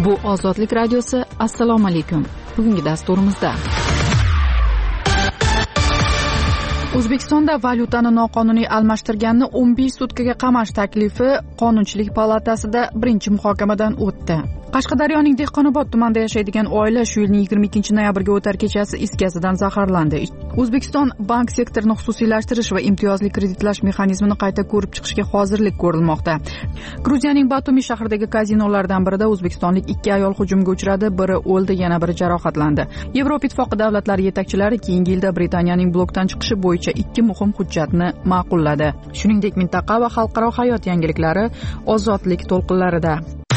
Bu Ozodlik radiosi. Assalomu alaykum. Bugungi dasturimizda O'zbekistonda valyutani noqonuniy almashtirganni 15 sutkaga qamash taklifi Qonunchilik palatasida birinchi muhokamadan o'tdi. Qashqadaryoning Dehqonobod tumanida yashaydigan oila shu yilning 22 noyabrga o'tar kechasi is gazidan zaharlandi. O'zbekiston bank sektorini xususiylashtirish va imtiyozli kreditlash mexanizmini qayta ko'rib chiqishga hozirlik ko'rilmoqda. Gruziyaning Batumi shahridagi kazinolardan birida o'zbekistonlik 2 ayol hujumga uchradi, biri o'ldi, yana biri jarohatlandi. Yevropa Ittifoqi davlatlari yetakchilari keyingi yilda Britaniyaning blokdan chiqishi bo'yicha 2 muhim hujjatni ma'qulladi. Shuningdek, mintaqa va xalqaro hayot yangiliklari Ozodlik to'lqinlarida.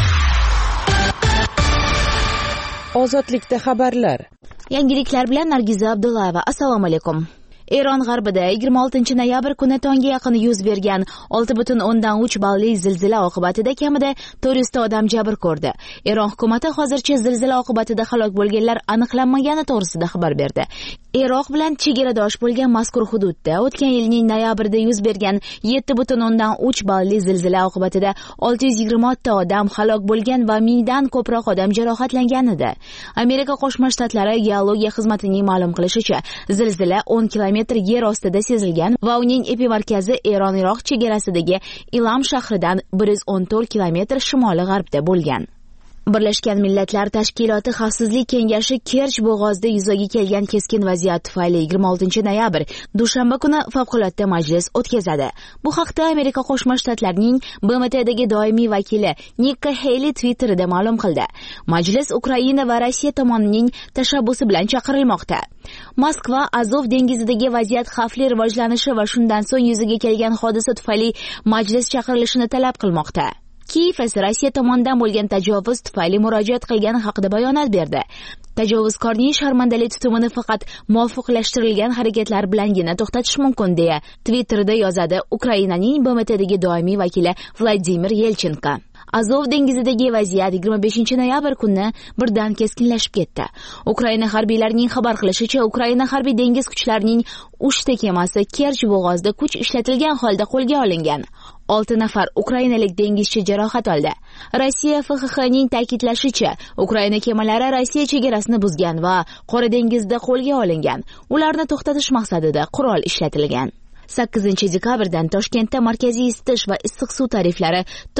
Ozodlikda xabarlar. Yangiliklar bilan Nargiza Abdullayeva. Assalomu alaykum. Eron g'arbida 26 noyabr kuni tongga yaqin yuz bergan 6.3 balli zilzila oqibatida kamida 400 odam jabr ko'rdi. Eron hukumati hozircha zilzila oqibatida halok bo'lganlar aniqlanmagani to'g'risida xabar berdi. Iroq bilan chegaradosh bo'lgan mazkur hududda o'tgan yilning noyabrida yuz bergan 7.3 balli zilzila oqibatida 620 odam halok bo'lgan va 1000 dan ko'proq odam jarohatlangan edi. Amerika Qo'shma Shtatlari geologiya xizmatining ma'lum qilishicha, zilzila 10 kilometr yer ostida sezilgan va uning epimarkazi Eron-Iroq chegarasidagi Ilam shahridan 114 kilometr shimoli-g'arbda bo'lgan. Birlashgan Millatlar Tashkiloti Xavfsizlik kengashi Kerch bo'g'ozida yuzaga kelgan keskin vaziyat tufayli 26 noyabr dushanba kuni favqulodda majlis o'tkazadi. Bu haqda Amerika Qo'shma Shtatlarining BMTdagi doimiy vakili Nikki Haley Twitterida ma'lum qildi. Majlis Ukraina va Rossiya tomonining tashabbusi bilan chaqirilmoqda. Moskva Azov dengizidagi vaziyat xavfli rivojlanishi va shundan so'ng yuzaga kelgan hodisa tufayli majlis chaqirilishini talab qilmoqda. Kiyev esa Rossiya tomonidan bo'lgan tajovuz tufayli murojaat qilgani haqida bayonot berdi. Tajovuzkorning sharmandali tutumini faqat muvofiqlashtirilgan harakatlar bilangina to'xtatish mumkin deya Twitterda yozadi Ukrainaning BMTdagi doimiy vakili Vladimir Yelchenko. Azov dengizidagi vaziyat 25 noyabr kuni birdan keskinlashib ketdi. Ukraina harbiylarining xabar qilishicha, Ukraina harbiy dengiz kuchlarining 3 ta kemasi Kerch bo'g'ozida kuch ishlatilgan holda qo'lga olingan. 6 nafar ukrainalik dengizchi jarohat oldi. Rossiya FXXning ta'kidlashicha, Ukraina kemalari Rossiya chegarasini buzgan va Qora dengizda qo'lga olingan. Ularni to'xtatish maqsadida qurol ishlatilgan. 8 dekabrdan Toshkentda markaziy isitish va issiq suv tariflari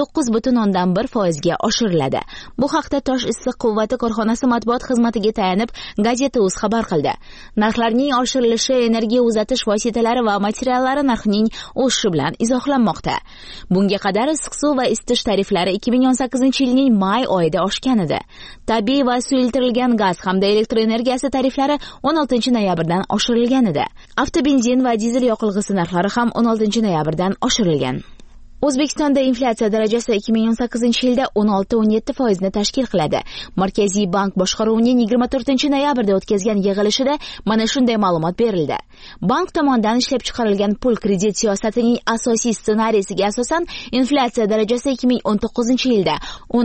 9.1% ga oshiriladi. Bu haqda Tosh issiq quvvati korxonasi matbuot xizmatiga tayanib Gazeta.uz xabar qildi. Narxlarning oshirilishi energiya uzatish vositalari va materiallari narxining o'sishi bilan izohlanmoqda. Bunga qadar issiq suv va isitish tariflari 2018-yilning may oyida oshgan edi. Tabiiy va suyultirilgan gaz hamda elektr energiyasi tariflari 16 noyabrdan oshirilgan edi. Avtobenzin va dizel yoqilg'isi narxlari ham 16 noyabrdan oshirilgan. O'zbekistonda inflyatsiya darajasi 2018-yilda 16-17% ni tashkil qiladi. Markaziy bank boshqaruvining 24 noyabrda o'tkazgan yig'ilishida mana shunday ma'lumot berildi. Bank tomonidan ishlab chiqarilgan pul kredit siyosatining asosiy ssenariysiga asosan inflyatsiya darajasi 2019-yilda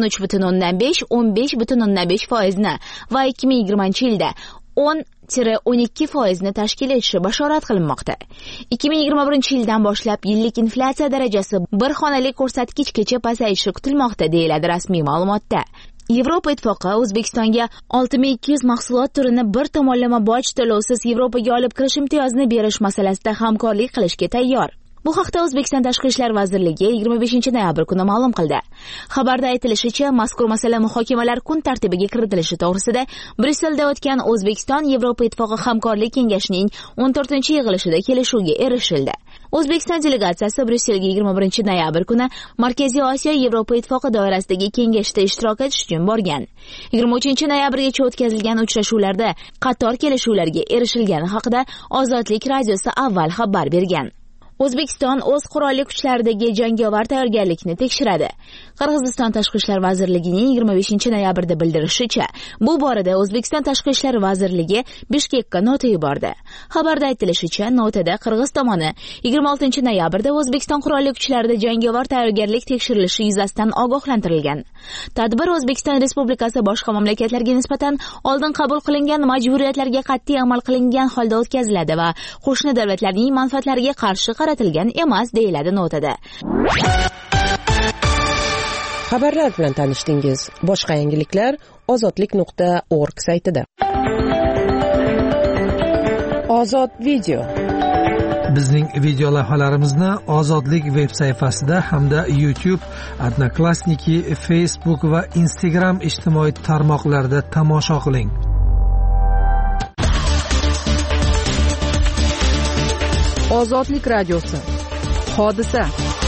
13.5-15.5% ni va 2020-yilda 10-12% ni tashkil etishi bashorat qilinmoqda. 2021-yildan boshlab yillik inflyatsiya darajasi bir xonali ko'rsatkichgacha pasayishi kutilmoqda, deyiladi rasmiy ma'lumotda. Yevropa Ittifoqi O'zbekistonga 6200 mahsulot turini bir tomonlama boj to'lovsiz Yevropaga olib kirish imtiyozini berish masalasida hamkorlik qilishga tayyor. Bu haqda O'zbekiston Tashqi ishlar vazirligi 25 noyabr kuni ma'lum qildi. Xabarda aytilishicha, mazkur masala muhokamalar kun tartibiga kiritilishi to'g'risida Bryusselda o'tgan O'zbekiston Yevropa Ittifoqi hamkorlik kengashining 14-yig'ilishida kelishuvga erishildi. O'zbekiston delegatsiyasi Bryusselga 21 noyabr kuni Markaziy Osiyo Yevropa Ittifoqi doirasidagi kengashda ishtirok etish uchun borgan. 23 noyabrgacha o'tkazilgan uchrashuvlarda qator kelishuvlarga erishilgani haqida Ozodlik radiosi avval xabar bergan. O'zbekiston o'z qurolli kuchlaridagi jangovar tayyorgarlikni tekshiradi. Qirg'iziston Tashqi ishlar vazirligining 25 noyabrda bildirishicha, bu borada O'zbekiston Tashqi ishlar vazirligi Bishkekka nota yubordi. Xabarda aytilishicha, notada Qirg'iz tomoni 26 noyabrda O'zbekiston qurolli kuchlarida jangovar tayyorgarlik tekshirilishi yuzasidan ogohlantirilgan. Tadbir O'zbekiston Respublikasi boshqa mamlakatlarga nisbatan oldin qabul qilingan majburiyatlarga qat'iy amal qilingan holda o'tkaziladi va qo'shni davlatlarning manfaatlariga qarshi qaratilgan emas, deyiladi notada. Xabarlar bilan tanishdingiz. Boshqa yangiliklar ozodlik.org saytida. Ozod video. Bizning video lavhalarimizni Ozodlik veb sayfasida hamda YouTube, Odnoklassniki, Facebook va Instagram ijtimoiy tarmoqlarida tomosha qiling. Ozodlik radiosi. Hodisa.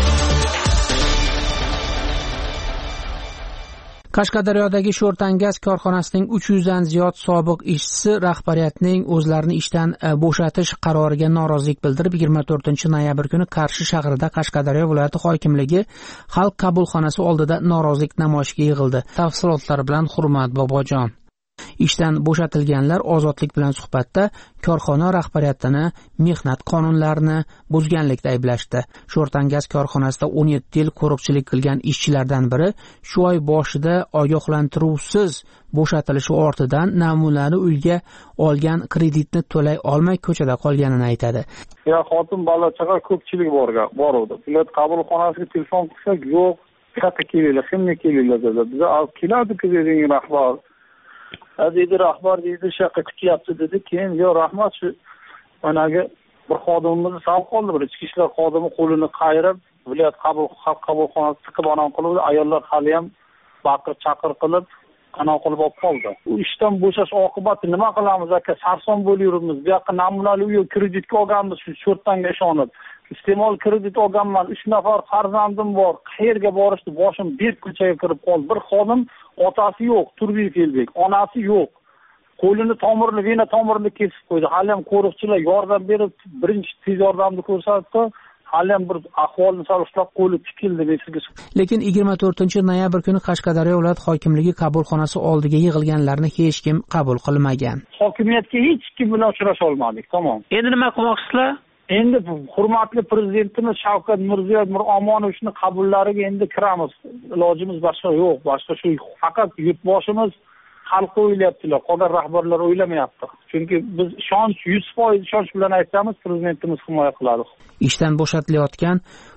Qashqadaryodagi Sho'rtan gaz korxonasining 300 dan ziyod sobiq ishchisi rahbariyatning o'zlarini ishdan bo'shatish qaroriga norozilik bildirib 24-noyabr kuni Qarshi shahrida Qashqadaryo viloyati hokimligi xalq qabulxonasi oldida norozilik namoyishiga yig'ildi. Tafsilotlar bilan Hurmat Bobojon. Ishdan bo'shatilganlar Ozodlik bilan suhbatda korxona rahbariyatini mehnat qonunlarini buzganlikda ayblashdi. Sho'rtan gaz korxonasida 17 yil qo'riqchilik qilgan ishchilardan biri shu oy boshida ogohlantiruvsiz bo'shatilishi ortidan namunali uyga olgan kreditni to'lay olmay ko'chada qolganini aytadi. Xotin bola chaqa ko'pchilik boruvdi. Viloyat qabulxonasiga telefon qilsak, yo'q, qayerga kelinglar, kimga kelinglar dedi. Biz olib keladi-ku dedi rahbar. Dedi rahbar dedi shaqa kutyapti dedi. Keyin yo rahmat shu managa bir xodimimizni salib qoldi, bir ichki ishlar xodimi qo'lini qayirib viloyat qabulxonasi tiqib anon qilib, ayollar hali ham baqir chaqir qilib anon qilib olib qoldi. U ishdan bo'shash oqibati nima qilamiz aka? Sarson bo'layurmiz. Bu yoqqa namunali uy kreditga olganmiz shu Sho'rtanga ishonib. Iste'mol kredit olganman. 3 nafar farzandim bor. Qayerga borishni boshim berk ko'chaga kirib qoldi. Bir xodim otasi yo'q, Turbiyev Elbek, onasi yo'q. Qo'lini tomirini, vena tomirini kesib qo'ydi. Hali ham qo'riqchilar yordam berib, birinchi tez yordamni ko'rsatdi. Hali ham bir ahvolni solishtirib qo'li tikildi nesiga. Lekin 24-noyabr kuni Qashqadaryo viloyat hokimligi qabulxonasi oldiga yig'ilganlarni hech kim qabul qilmagan. Hokimiyatga hech kim bilan uchrasha olmadik, tamom. Endi nima qilmoqsizlar? Endi hurmatli prezidentimiz Shavkat Mirziyoyev Miromonovichning qabullariga endi kiramiz. Ilojimiz boshqa yo'q, boshqa shu faqat yurtboshimiz xalqni o'ylayaptilar, qolgan rahbarlar o'ylamayapti. Chunki biz 100% ishonch bilan aytamiz, prezidentimiz himoya qiladi. Ishdan bo'shatilayotgan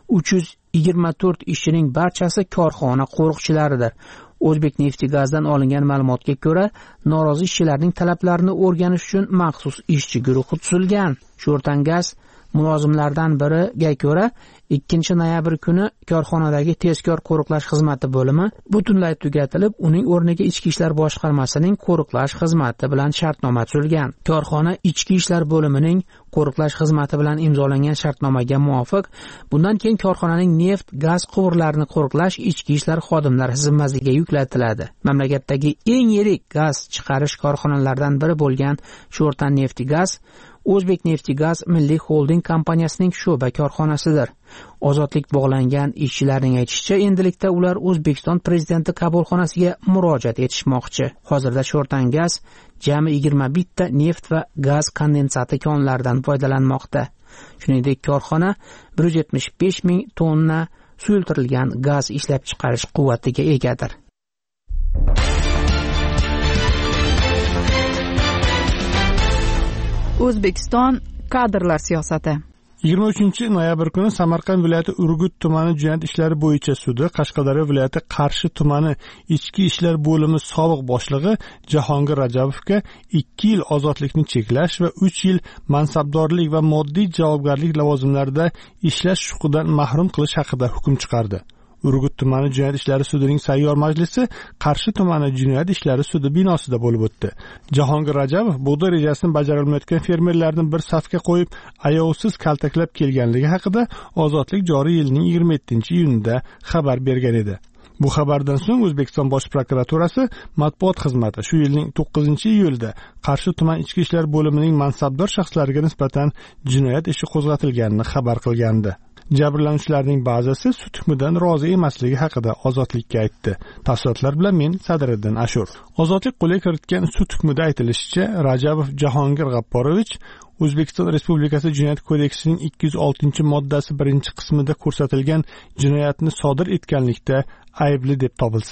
324 ishchining barchasi korxona qo'riqchilaridir. O'zbekneftgazdan olingan ma'lumotga ko'ra, norozi ishchilarning talablarini o'rganish uchun maxsus ishchi guruhi tuzilgan. Sho'rtan gaz mulozimlardan biriga ko'ra 2-noyabr kuni korxonadagi tezkor qo'riqlash xizmati bo'limi butunlay tugatilib, uning o'rniga Ichki ishlar boshqarmasining qo'riqlash xizmati bilan shartnoma tuzilgan. Korxona Ichki ishlar bo'limining qo'riqlash xizmati bilan imzolangan shartnomaga muvofiq, bundan keyin korxonaning neft, gaz quvurlarini qo'riqlash Ichki ishlar xodimlari zimmasiga yuklatiladi. Mamlakatdagi eng yirik gaz chiqarish korxonalaridan biri bo'lgan Sho'rtan Neftigaz O'zbekneftgaz milliy xolding kompaniyasining sho'ba korxonasidir. Ozodlik bog'langan ishchilarning aytishicha, endilikda ular O'zbekiston prezidenti qabulxonasiga murojaat etishmoqchi. Hozirda Sho'rtan gaz jami 21 ta neft va gaz kondensati konlaridan foydalanmoqda. Shuningdek, korxona 175 ming tonna suyultirilgan gaz ishlab chiqarish quvvatiga egadir. O'zbekiston kadrlar siyosati. 23-noyabr kuni Samarqand viloyati Urgut tumani jinoyat ishlari bo'yicha sudi Qashqadaryo viloyati Qarshi tumani ichki ishlar bo'limi sobiq boshlig'i Jahongir Rajabovga 2 yil ozodlikni cheklash va 3 yil mansabdorlik va moddiy javobgarlik lavozimlarida ishlash huquqidan mahrum qilish haqida hukm chiqardi. Urgut tumani jinoyat ishlari sudining sayyor majlisi Qarshi tumani jinoyat ishlari sudi binosida bo'lib o'tdi. Jahongir Rajabov bug'doy rejasini bajarilmayotgan fermerlarni bir safga qo'yib, ayovsiz kaltaklab kelganligi haqida Ozodlik joriy yilning 27-iyunida xabar bergan edi. Bu xabardan so'ng O'zbekiston Bosh prokuraturasi matbuot xizmati shu yilning 9-iyulida Qarshi tuman ichki ishlar bo'limining mansabdor shaxslariga nisbatan jinoyat ishi qo'zg'atilganini xabar qilgandi. Jabrlanuvchilarning ba'zisi sud hukmidan rozi emasligi haqida Ozodlikka aytdi. Tafsilotlar bilan men Sadriddin Ashur. Ozodlik qo'lga kiritgan sud hukmida aytilishicha, Rajabov Jahongir G'apporovich O'zbekiston Respublikasi Jinoyat kodeksining 206-moddasi 1-qismida ko'rsatilgan jinoyatni sodir etganlikda aybli deb topilsin.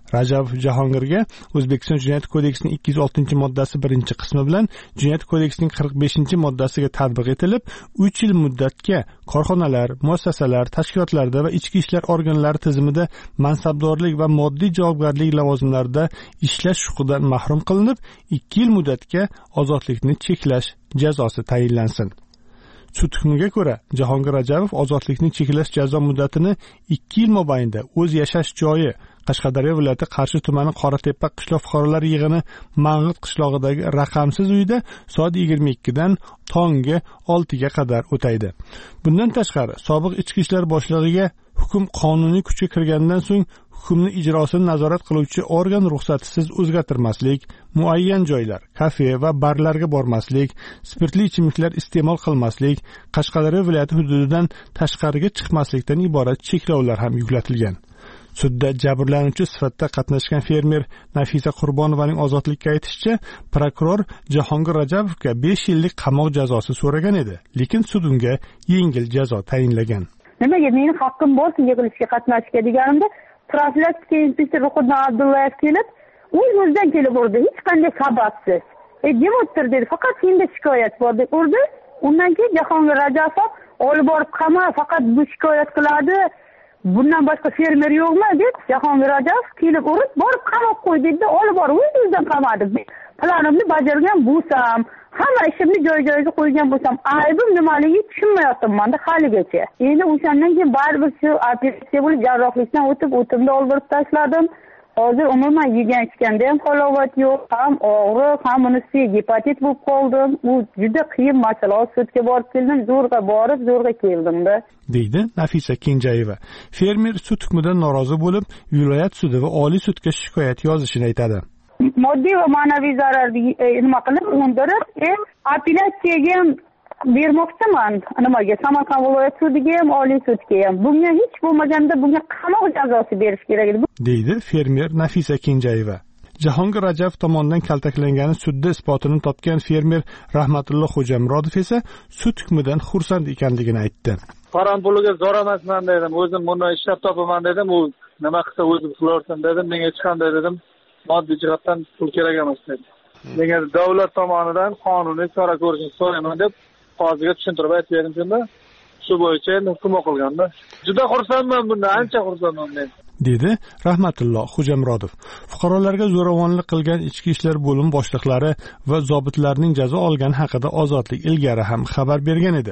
Rajabov Jahongirga O'zbekiston Jinoyat kodeksining 206-moddasi 1-qismi bilan Jinoyat kodeksining 45-moddasiga tatbiq etilib, 3 yil muddatga korxonalar, muassasalar, tashkilotlarda va ichki ishlar organlari tizimida mansabdorlik va moddiy javobgarlik lavozimlarida ishlash huquqidan mahrum qilinib, 2 yil muddatga ozodlikni cheklash jazosi tayinlansin. Sud hukmiga ko'ra, Jahongir Rajabov ozodlikni cheklash jazo muddatini 2 yil mobaynida o'z yashash joyi Qashqadaryo viloyati Qarshi tumani Qoratepa qishloq fuqarolar yig'ini Mang'it qishlog'idagi raqamsiz uyda soat 22 dan tongi 6 ga qadar o'taydi. Bundan tashqari, sobiq ichki ishlar boshlig'iga hukm qonuniy kuchga kirgandan so'ng hukmni ijrosini nazorat qiluvchi organ ruxsatisiz o'zgartirmaslik, muayyan joylar, kafe va barlarga bormaslik, spirtli ichimliklar iste'mol qilmaslik, Qashqadaryo viloyati hududidan tashqariga chiqmaslikdan iborat cheklovlar ham yuklatilgan. Sudda jabrlanuvchi sifatida qatnashgan fermer Nafisa Qurbonovaning ozodlikka aytishicha, prokuror Jahongir Rajabovga 5 yillik qamoq jazosi so'ragan edi, lekin sud unga yengil jazo tayinlagan. Nimaga meni haqqim bor-ku yig'ilishga qatnashishga deganimda, profilaktika inspektori Ruhiddin Abdullayev kelib, o'zidan kelib urdi, hech qanday sababsiz. Jim o'tir dedi, faqat senda shikoyat bor deb urdi. Undan keyin Jahongir Rajabov olib borib qama, faqat bu shikoyat qiladi. Bundan boshqa fermer yo'qmi deb Jahongir Rajabov kelib urib, borib qamab qo'ydida, olib borib o'zimizdan qamadi. Planimni bajargan bo'lsam, hamma ishimni joy-joyiga qo'ygan bo'lsam, aybim nimaligini tushunmayapman-da haligacha. Endi o'shandan keyin baribir shu operatsiya bo'lib jarrohlikdan o'tib, o'timni oldirib tashladim. Hozir umuman yegan-ichganda ham halovat yo'q, ham og'riq, ham unisi gepatit bo'lib qoldim. U juda qiyin masala. Sudga borib keldim, zo'rg'a borib, zo'rg'a keldim-da, deydi Nafisa Kenjayeva. Fermer sud hukmidan norozi bo'lib, viloyat sudi va oliy sudga shikoyat yozishini aytadi. Moddiy va ma'naviy zararni nima qilib undirib, apellyatsiyaga ham bermoqchiman. Nimaga? Samarqand viloyat sudiga ham, oliy sudga ham. Bunga hech bo'lmaganda bunga qamoq jazosi berish kerak edi, deydi fermer Nafisa Kenjayeva. Jahongir Rajabov tomonidan kaltaklangani sudda isbotini topgan fermer Rahmatulloh Xo'jamurodov esa sud hukmidan xursand ekanligini aytdi. Param puliga zor emasman dedim, o'zim buni ishlab topaman dedim, u nima qilsa o'zim qilaversin dedim, menga hech qanday dedim, moddiy jihatdan pul kerak emas dedim. Menga davlat tomonidan qonuniy chora ko'rishni so'rayman deb qoziga tushuntirib aytib berdim shunda. Shu bo'yicha endi hukm o'qilganda. Juda xursandman bundan, ancha xursandman men, dedi Rahmatulloh Xo'jamurodov. Fuqarolarga zo'ravonlik qilgan ichki ishlar bo'limi boshliqlari va zobitlarning jazo olgani haqida Ozodlik ilgari ham xabar bergan edi.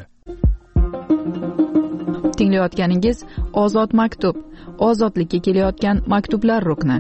Tinglayotganingiz Ozod maktub, ozodlikka kelayotgan maktublar rukni.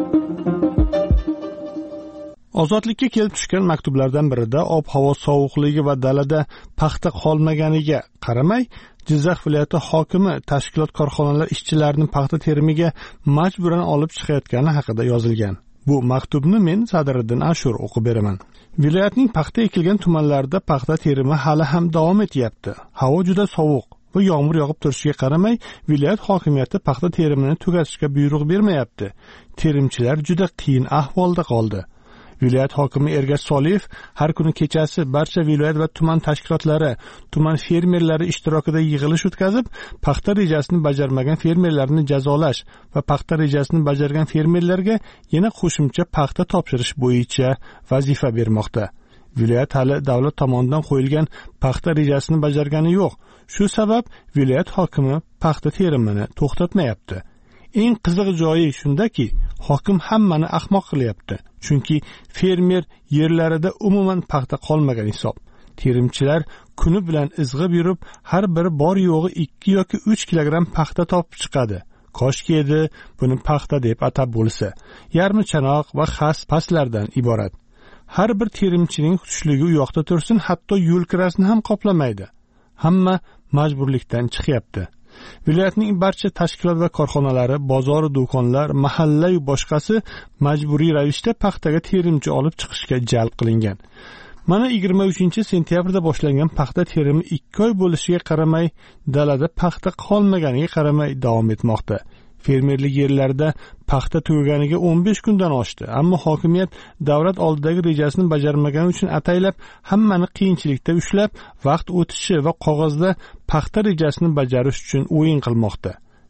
Ozodlikka kelib tushgan maktublardan birida ob-havo sovuqligi va dalada paxta qolmaganiga qaramay, Jizzax viloyati hokimi tashkilot korxonalar ishchilarini paxta terimiga majburan olib chiqayotgani haqida yozilgan. Bu maktubni men Sadriddin Ashur o'qib beraman. Viloyatning paxta ekilgan tumanlarida paxta terimi hali ham davom etyapti. Havo juda sovuq va yomg'ir yog'ib turishiga qaramay, viloyat hokimiyati paxta terimini tugatishga buyruq bermayapti. Terimchilar juda qiyin ahvolda qoldi. Viloyat hokimi Ergash Soliyev har kuni kechasi barcha viloyat va tuman tashkilotlari, tuman fermerlari ishtirokida yig'ilish o'tkazib, paxta rejasini bajarmagan fermerlarni jazolash va paxta rejasini bajargan fermerlarga yana qo'shimcha paxta topshirish bo'yicha vazifa bermoqda. Viloyat hali davlat tomonidan qo'yilgan paxta rejasini bajargani yo'q. Shu sabab viloyat hokimi paxta terimini to'xtatmayapti. Eng qiziq joyi shundaki, hokim hammani ahmoq qilyapti. Chunki fermer yerlarida umuman paxta qolmagan hisob. Terimchilar kuni bilan izg'ib yurib, har biri bor yo'g'i 2 yoki 3 kilogramm paxta topib chiqadi. Koshki edi buni paxta deb atab bo'lsa. Yarmi chanoq va xas paslardan iborat. Har bir terimchining tushligi u yoqda tursin, hatto yo'l kirasini ham qoplamaydi. Hamma majburlikdan chiqyapti. Viloyatning barcha tashkilot va korxonalari, bozor, do'konlar, mahalla va boshqasi majburiy ravishda paxtaga terimchi olib chiqishga jalb qilingan. Mana 23-sentyabrda boshlangan paxta terimi 2 oy bo'lishiga qaramay, dalada paxta qolmaganiga qaramay davom etmoqda. Fermerlik yerlarida paxta tugaganiga 15 kundan oshdi, ammo hokimiyat davlat oldidagi rejasini bajarmagani uchun ataylab hammani qiyinchilikda ushlab, vaqt o'tishi va qog'ozda paxta rejasini bajarish uchun o'yin qilmoqda.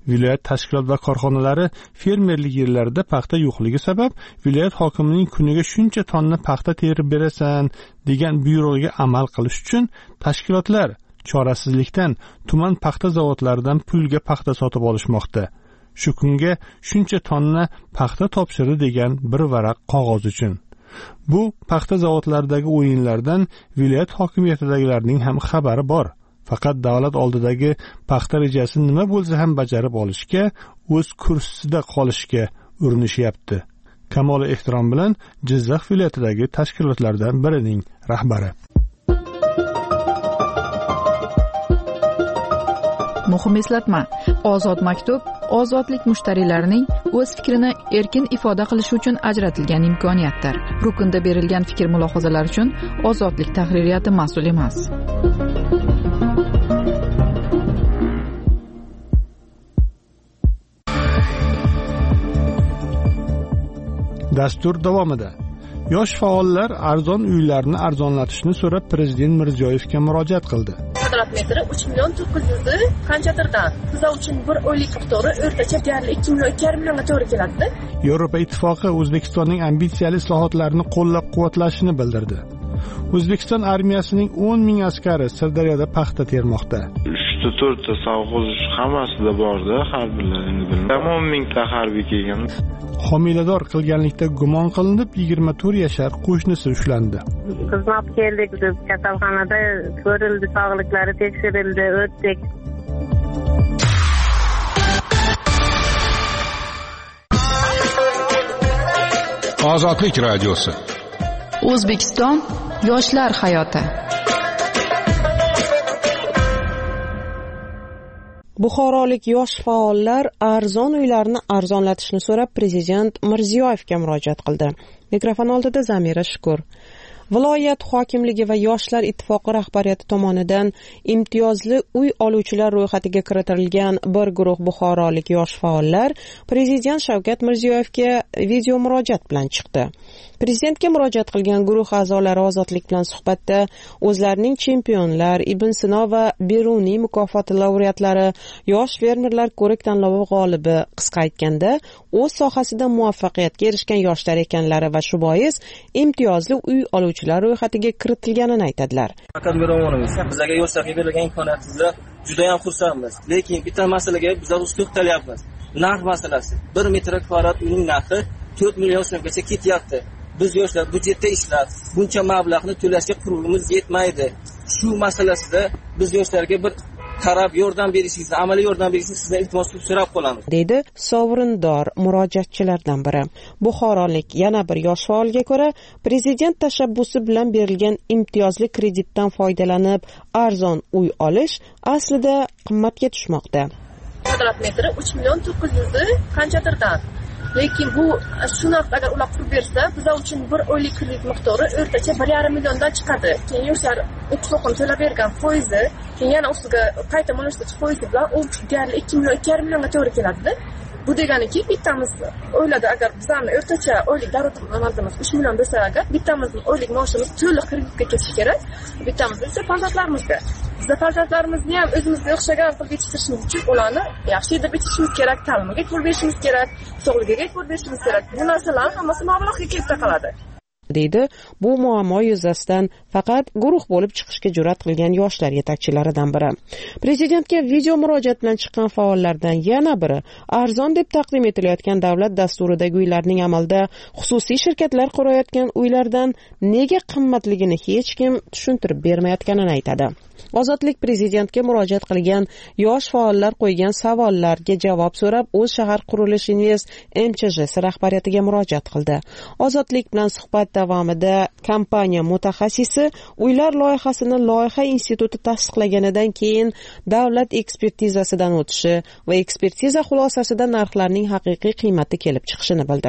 Viloyat tashkilot va korxonalari fermerlik yerlarida paxta yo'qligi sabab viloyat hokimining kuniga shuncha tonna paxta terib berasan degan buyrug'iga amal qilish uchun tashkilotlar chorasizlikdan tuman paxta zavodlaridan pulga paxta sotib olishmoqda. Shu kunga shuncha tonna paxta topshirdi degan bir varaq qog'oz uchun. Bu paxta zavodlaridagi o'yinlardan viloyat hokimiyatidagilarning ham xabari bor. Faqat davlat oldidagi paxta rejasi nima bo'lsa ham bajarib olishga, o'z kursisida qolishga urinishyapti. Kamoli ehtirom bilan Jizzax viloyatidagi tashkilotlardan birining rahbari. Muhim eslatma: Ozod maktub ozodlik mushtariylarining o'z fikrini erkin ifoda qilishi uchun ajratilgan imkoniyatdir. Rukunda berilgan fikr-mulohazalar uchun Ozodlik tahririyati mas'ul emas. Dastur davomida yosh faollar arzon uylarni arzonlatishni so'rab Prezident Mirziyoyevga murojaat qildi. Kvadrat metri 3.900.000 qanchadirdan. Bizlar uchun bir oylik miqdori o'rtacha deyarli 2.2 millionga to'g'ri keladi. Yevropa Ittifoqi O'zbekistonning ambitsiyali islohotlarini qo'llab-quvvatlashini bildirdi. O'zbekiston armiyasining 10,000 askari Sirdaryoda paxta termoqda. 3-4 savg'oz hammasida borda harbiylarning bilib. 10,000 ta harbiy kelgan. Homilador qilganlikda gumon qilinib 24 yashar qo'shnisi ushlandi. Xizmat keldik, kasalxonada ko'rildi, sog'liklari tekshirildi, o'tdik. Ozodlik radiosi. O'zbekiston yoshlar hayoti. Buxorolik yosh faollar arzon uylarni arzonlatishni so'rab Prezident Mirziyoyevga murojaat qildi. Mikrofon oldida Zamira Shukur. Viloyat hokimligi va Yoshlar ittifoqi rahbariyati tomonidan imtiyozli uy oluvchilar ro'yxatiga kiritilgan bir guruh buxorolik yosh faollar Prezident Shavkat Mirziyoyevga video murojaat bilan chiqdi. Prezidentga murojaat qilgan guruh a'zolari Ozodlik bilan suhbatda o'zlarining chempionlar, Ibn Sino va Beruniy mukofoti laureatlari, yosh fermerlar ko'rik tanlovi g'olibi, qisqa aytganda, o'z sohasida muvaffaqiyatga erishgan yoshlar ekanlari va shu bois imtiyozli uy oluvchilar ro'yxatiga kiritilganini aytadilar. Faqat Miromonovimiz bizlarga yoshlarga berilgan imkoniyatizda juda ham xursandmiz. Lekin bitta masalaga bizlar o'z to'xtalyapmiz. Narx masalasi. 1 metr kvadrat uyning narxi 4 million so'mgacha ketyapti. Biz yoshlar budjetda ishlab, buncha mablag'ni to'lashga qurug'imiz yetmaydi. Shu masalasida biz yoshlarga bir qarab yordam berishingizni, amaliy yordam berishingizni sizdan iltimos qilib so'rab qolamiz, deydi sovrindor murojaatchilardan biri. Buxorolik yana bir yosh faolga ko'ra, Prezident tashabbusi bilan berilgan imtiyozli kreditdan foydalanib arzon uy olish aslida qimmatga tushmoqda. Kvadrat metri 3.900.000 qanchadirdan. Lekin bu shu narxda agar ular qurib bersa, bizlar uchun bir oylik kredit miqdori o'rtacha 1,5 milliondan chiqadi. Keyin yoshlar o'qish o'qini to'lab bergan foizi, keyin yana ustiga qayta mo'ljallashtirish foizi bilan u deyarli 2,2 millionga to'g'ri keladi. Bu deganiki, bittamiz oilada agar bizlarning o'rtacha oylik daromadimiz 3 million bo'lsa, agar bittamizning oylik maoshimiz to'liq kreditga ketishi kerak. Bittamiz esa farzandlarimizga. Biz farzandlarimizni ham o'zimizga o'xshagan qilib yetishtirishimiz uchun ularni yaxshi deb yetishimiz kerak, ta'limiga e'tibor berishimiz kerak, sog'ligiga e'tibor berishimiz kerak. Bu narsalar hammasi mablag'ga kelib taqaladi. deydi bu muammo yuzasidan faqat guruh bo'lib chiqishga jur'at qilgan yoshlar yetakchilaridan biri. Prezidentga video murojaat bilan chiqqan faollardan yana biri arzon deb taqdim etilayotgan davlat dasturidagi uylarning amalda xususiy shirkatlar qurayotgan uylardan nega qimmatligini hech kim tushuntirib bermayotganini aytadi. Ozodlik prezidentga murojaat qilgan yosh faollar qo'ygan savollarga javob so'rab, o'z shahar qurilish invest MCHS rahbariyatiga murojaat qildi. Ozodlik bilan suhbat davomida kompaniya mutaxassisi uylar loyihasini loyiha instituti tasdiqlaganidan keyin davlat ekspertizasidan o'tishi va ekspertiza xulosasida narxlarning haqiqiy qiymati kelib chiqishini bildirdi.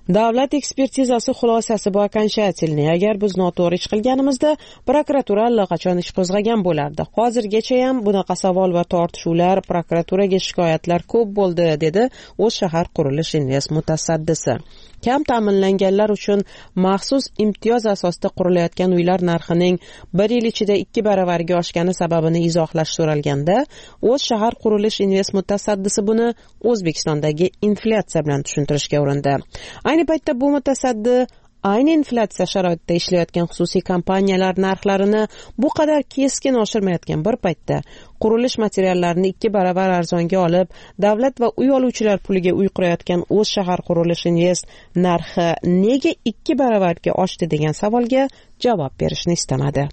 Davlat ekspertizasi xulosasi bu окончательный. Agar biz noto'g'ri ish qilganimizda prokuratura allaqachon ish qo'zg'agan bo'lardi. Hozirgacha ham bunaqa savol va tortishuvlar, prokuraturaga shikoyatlar ko'p bo'ldi, dedi O'z shahar qurilish invest mutasaddisi. Kam ta'minlanganlar uchun maxsus imtiyoz asosida qurilayotgan uylar narxining 1 yil ichida 2 baravarga oshgani sababini izohlash so'ralganda, O'z shahar qurilish invest mutasaddisi buni O'zbekistondagi inflyatsiya bilan tushuntirishga urindi. Ayni paytda bu mutasaddi ayni inflyatsiya sharoitida ishlayotgan xususiy kompaniyalar narxlarini bu qadar keskin oshirmayotgan bir paytda qurilish materiallarini 2 baravar arzonga olib, davlat va uy oluvchilar puliga uy qurayotgan O'z shahar qurilish invest narxi nega 2 baravarga oshdi degan savolga javob berishni istamadi.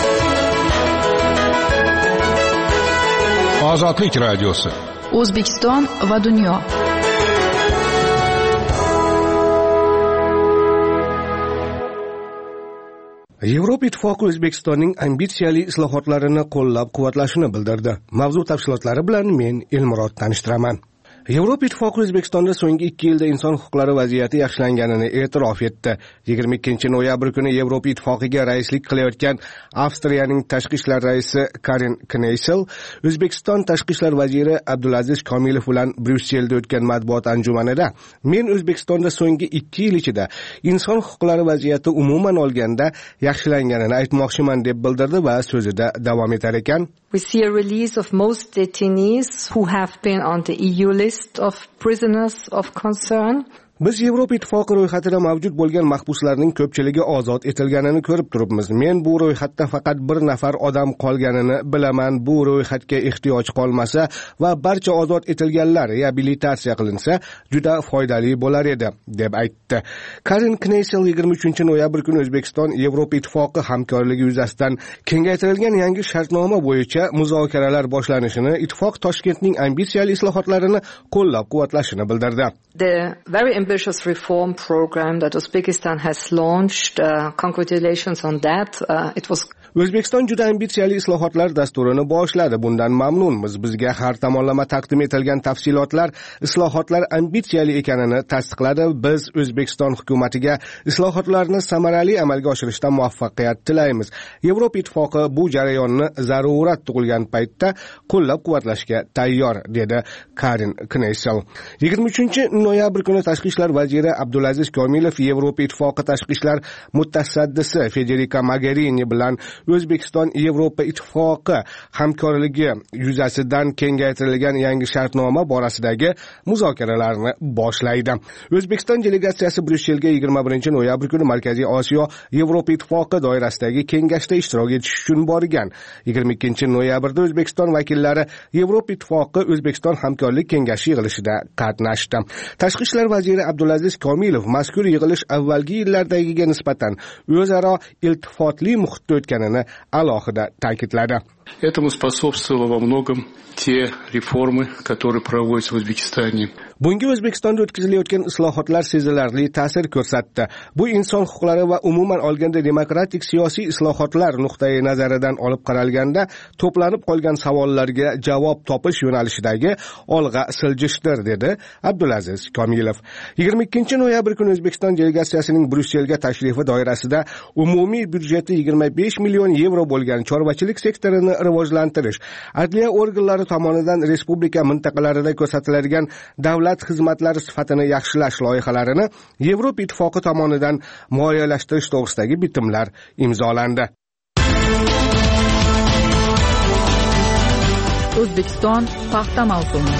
Ozodlik radiosi. O'zbekiston va dunyo. Yevropa Ittifoqi O'zbekistonning ambitsiyali islohotlarini qo'llab-quvvatlashini bildirdi. Mavzu tafsilotlari bilan men Elmurod tanishtiraman. Yevropa Ittifoqi O'zbekistonda so'nggi 2 yilda inson huquqlari vaziyati yaxshilanganini e'tirof etdi. 22-noyabr kuni Yevropa Ittifoqiga raislik qilayotgan Avstriyaning tashqi ishlar raisi Karin Kneysel, O'zbekiston tashqi ishlar vaziri Abdulaziz Komilov bilan Bryusselda o'tgan matbuot anjumanida men O'zbekistonda so'nggi 2 yil ichida inson huquqlari vaziyati umuman olganda yaxshilanganini aytmoqchiman deb bildirdi va so'zida davom etar ekan. We see a release of most detainees who have been on the EU list of prisoners of concern. Biz Yevropa Ittifoqi ro'yxatida mavjud bo'lgan mahbuslarning ko'pchiligi ozod etilganini ko'rib turibmiz. Men bu ro'yxatda faqat bir nafar odam qolganini bilaman. Bu ro'yxatga ehtiyoj qolmasa va barcha ozod etilganlar reabilitatsiya qilinsa, juda foydali bo'lar edi, deb aytdi. Karin Kneysel 23-noyabr kuni O'zbekiston Yevropa Ittifoqi hamkorligi yuzasidan kengaytirilgan yangi shartnoma bo'yicha muzokaralar boshlanishini, ittifoq Toshkentning ambitsiyali islohotlarini qo'llab-quvvatlashini bildirdi. The very ambitious reform program that Uzbekistan has launched, congratulations on that. It was O'zbekiston juda ambitsiyali islohotlar dasturini boshladi. Bundan mamnunmiz. Bizga har tomonlama taqdim etilgan tafsilotlar islohotlar ambitsiyali ekanini tasdiqladi. Biz O'zbekiston hukumatiga islohotlarni samarali amalga oshirishda muvaffaqiyat tilaymiz. Yevropa Ittifoqi bu jarayonni zarurat tug'ilgan paytda qo'llab-quvvatlashga tayyor, dedi Karin Kneysel. 23-noyabr kuni tashqi ishlar vaziri Abdulaziz Komilov Yevropa Ittifoqi tashqi ishlar mutasaddisi Federica Mogherini bilan O'zbekiston Yevropa Ittifoqi hamkorligi yuzasidan kengaytirilgan yangi shartnoma borasidagi muzokaralarni boshlaydi. O'zbekiston delegatsiyasi Bryusselga 21-noyabr kuni Markaziy Osiyo Yevropa Ittifoqi doirasidagi kengashda ishtirok etish uchun borgan. 22-noyabrda O'zbekiston vakillari Yevropa Ittifoqi O'zbekiston hamkorlik kengashi yig'ilishida qatnashdi. Tashqi ishlar vaziri Abdulaziz Komilov mazkur yig'ilish avvalgi yillardagiga nisbatan o'zaro iltifotli muhitda o'tganini alohida ta'kidladi. Этому способствовало во многом те реформы, которые проводятся в Узбекистане. Bunga O'zbekistonda o'tkazilayotgan islohotlar sezilarli ta'sir ko'rsatdi. Bu inson huquqlari va umuman olganda demokratik siyosiy islohotlar nuqtai nazaridan olib qaralganda to'planib qolgan savollarga javob topish yo'nalishidagi olg'a siljishdir, dedi Abdulaziz Komilov. 22-noyabr kuni O'zbekiston delegatsiyasining Bryusselga tashrifi doirasida umumiy byudjeti 25 million yevro bo'lgan chorvachilik sektorini rivojlantirish, adliya organlari tomonidan respublika mintaqalarida ko'rsatiladigan davlat xizmatlari sifatini yaxshilash loyihalarini Yevropa Ittifoqi tomonidan moliyalashtirish to'g'risidagi bitimlar imzolandi. O'zbekiston paxta mavsumi.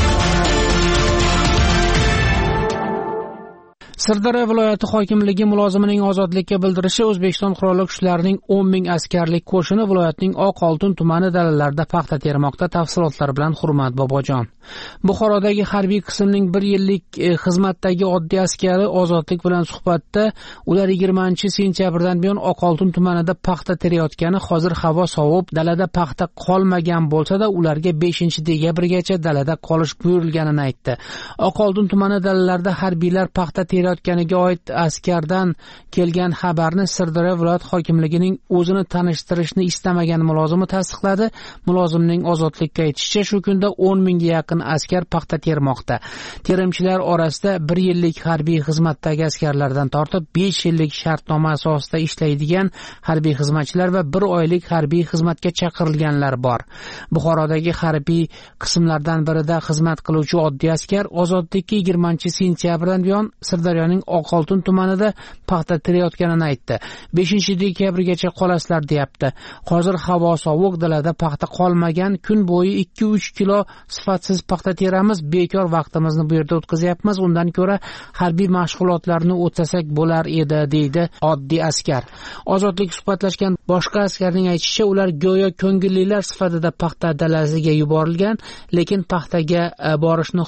Sirdaryo viloyati hokimligi mulozimining ozodlikka bildirishi O'zbekiston qurolli kuchlarining 10 ming askarlik qo'shini viloyatning Oqoltin tumani dalalarida paxta termoqda. Tafsilotlar bilan Hurmat Bobojon. Buxorodagi harbiy qismning 1 yillik xizmatdagi oddiy askari ozodlik bilan suhbatda ular 20-sentyabrdan buyon Oqoltin tumanida paxta terayotgani, hozir havo sovib, dalada paxta qolmagan bo'lsa-da, ularga 5-dekabrgacha dalada qolish buyurilganini aytdi. Oqoltin tumani dalalarida harbiylar paxta terayotgan ketayotganiga oid askardan kelgan xabarni Sirdaryo viloyat hokimligining o'zini tanishtirishni istamagan mulozimi tasdiqladi. Mulozimning ozodlikka aytishicha, shu kunda 10 mingga yaqin askar paxta termoqda. Terimchilar orasida 1 yillik harbiy xizmatdagi askarlardan tortib 5 yillik shartnoma asosida ishlaydigan harbiy xizmatchilar va 1 oylik harbiy xizmatga chaqirilganlar bor. Buxorodagi harbiy qismlardan birida xizmat qiluvchi oddiy askar ozodlikka 20-sentyabrdan buyon Sirdaryoning Oqoltin tumanida paxta terayotganini aytdi. 5-dekabrgacha qolasizlar deyapti. Hozir havo sovuq, dalada paxta qolmagan, kun bo'yi 2-3 kilo sifatsiz paxta teramiz, bekor vaqtimizni bu yerda o'tkazyapmiz. Undan ko'ra harbiy mashg'ulotlarni o'tsasak bo'lar edi, deydi oddiy askar. Ozodlik suhbatlashgan boshqa askarning aytishicha, ular go'yo ko'ngillilar sifatida paxta dalasiga yuborilgan, lekin paxtaga borishni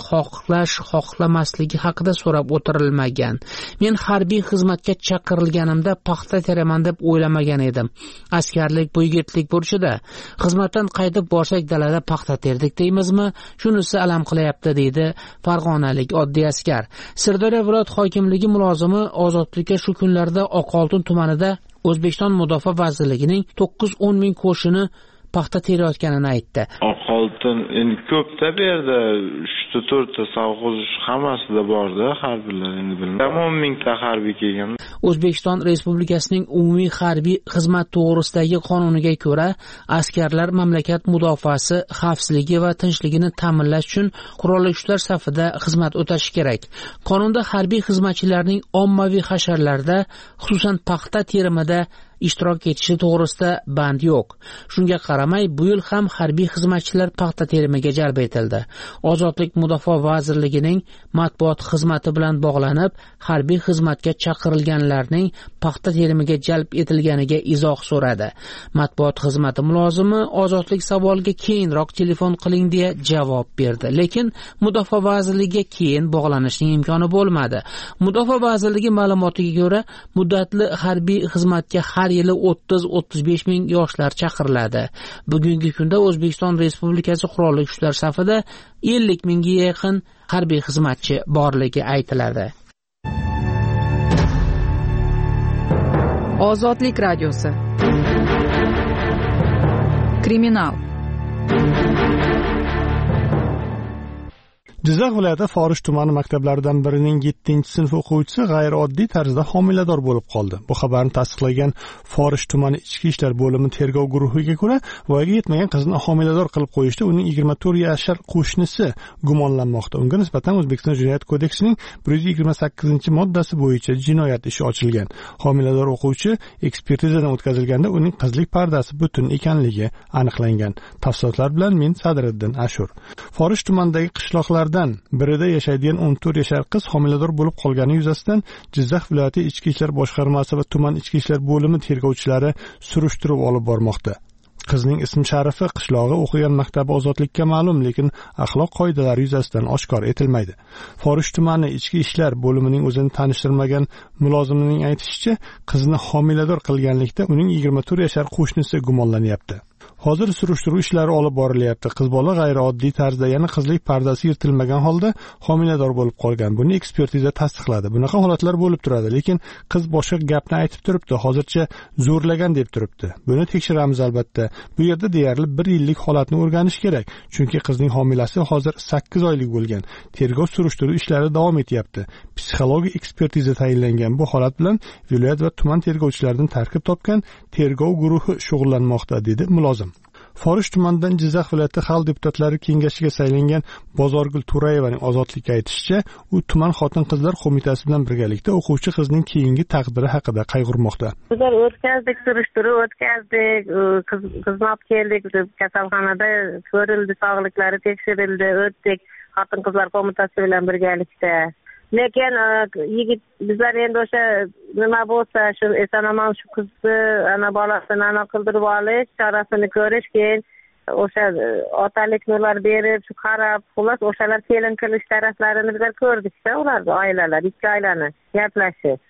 xohlamasligi haqida so'rab o'tirilmagan. Men harbiy xizmatga chaqirilganimda paxta teraman deb o'ylamagan edim. Askarlik bu yigitlik burchida. Xizmatdan qaytib borsak dalada paxta terdik deymizmi? Shunisi alam qilyapti, deydi farg'onalik oddiy askar. Sirdaryo viloyat hokimligi mulozimi ozodlikka shu kunlarda Oqoltin tumanida O'zbekiston Mudofaa vazirligining 9-10 ming qo'shini paxta terayotganini aytdi. Oqoltin endi ko'pda bu yerda 3-4 ta savg'oz hammasida borda harbiylar endi bilmayman. 10 mingta harbiy kelgan. O'zbekiston Respublikasining umumiy harbiy xizmat to'g'risidagi qonuniga ko'ra, askarlar mamlakat mudofaasi, xavfsizligi va tinchligini ta'minlash uchun qurolli kuchlar safida xizmat o'tashi kerak. Qonunda harbiy xizmatchilarning ommaviy hasharlarda, xususan paxta terimida ishtirok etishi to'g'risida band yo'q. Shunga qaramay, bu yil ham harbiy xizmatchilar paxta terimiga jalb etildi. Ozodlik Mudofaa vazirligining matbuot xizmati bilan bog'lanib, harbiy xizmatga chaqirilganlarning paxta terimiga jalb etilganiga izoh so'radi. Matbuot xizmati mulozimi ozodlik savoliga keyinroq telefon qiling deya javob berdi, lekin Mudofaa vazirligiga keyin bog'lanishning imkoni bo'lmadi. Mudofaa vazirligi ma'lumotiga ko'ra, muddatli harbiy xizmatga har yili 30-35 ming yoshlar chaqiriladi. Bugungi kunda O'zbekiston Respublikasi qurolli kuchlar safida 50 mingga yaqin harbiy xizmatchi borligi aytiladi. Ozodlik radiosi. Kriminal. Jizzax viloyati Forish tumani maktablaridan birining 7-sinf o'quvchisi g'ayrioddiy tarzda homilador bo'lib qoldi. Bu xabarni tasdiqlagan Forish tumani ichki ishlar bo'limi tergov guruhiga ko'ra, voyaga yetmagan qizni homilador qilib qo'yishda uning 24 yashar qo'shnisi gumonlanmoqda. Unga nisbatan O'zbekiston Jinoyat kodeksining 128-moddasi bo'yicha jinoyat ishi ochilgan. Homilador o'quvchi ekspertizadan o'tkazilganda uning qizlik pardasi butun ekanligi aniqlangan. Tafsilotlar bilan men Sadriddin Ashur. Forish tumanidagi qishloqlar birida yashaydigan 14 yashar qiz homilador bo'lib qolgani yuzasidan Jizzax viloyati ichki ishlar boshqarmasi va tuman ichki ishlar bo'limi tergovchilari surishtiruv olib bormoqda. Qizning ism-sharifi, qishlog'i, o'qigan maktabi ozodlikka ma'lum, lekin axloq qoidalari yuzasidan oshkor etilmaydi. Forish tumani ichki ishlar bo'limining o'zini tanishtirmagan mulozimining aytishicha, qizni homilador qilganlikda uning 24 yashar qo'shnisi gumonlanyapti. Hozir surishtiruv ishlari olib borilyapti. Qiz bola g'ayrioddiy tarzda, ya'ni qizlik pardasi yirtilmagan holda homilador bo'lib qolgan. Buni ekspertiza tasdiqladi. Bunaqa holatlar bo'lib turadi, lekin qiz boshqa gapni aytib turibdi. Hozircha zo'rlagan deb turibdi. Buni tekshiramiz albatta. Bu yerda deyarli 1 yillik holatni o'rganish kerak, chunki qizning homilasi hozir 8 oylik bo'lgan. Tergov surishtiruv ishlari davom etyapti. Psixologik ekspertiza tayinlangan. Bu holat bilan viloyat va tuman tergovchilaridan tarkib topgan tergov guruhi shug'ullanmoqda, dedi mulozim. Forish tumanidan Jizzax viloyati xalq deputatlari kengashiga saylangan Bozorgul Turayevaning ozodlikka aytishicha, u tuman xotin-qizlar qo'mitasi bilan birgalikda o'quvchi qizning keyingi taqdiri haqida qayg'urmoqda. Bizlar o'tkazdik, surishtiruv o'tkazdik, qizni olib keldik, kasalxonada ko'rildi, sog'liklari tekshirildi, o'tdik xotin-qizlar qo'mitasi bilan birgalikda. Lekin yigit bizlar endi o'sha nima bo'lsa, shu eson-omon shu qizni ana bolasini ana qildirib olish, chorasini ko'rish, keyin o'sha otalik nurlar berib, shu qarab, xullas o'shalar kelin qilish taraflarini bizlar ko'rdikda, ularni oilalar, ikki oilani gaplashib.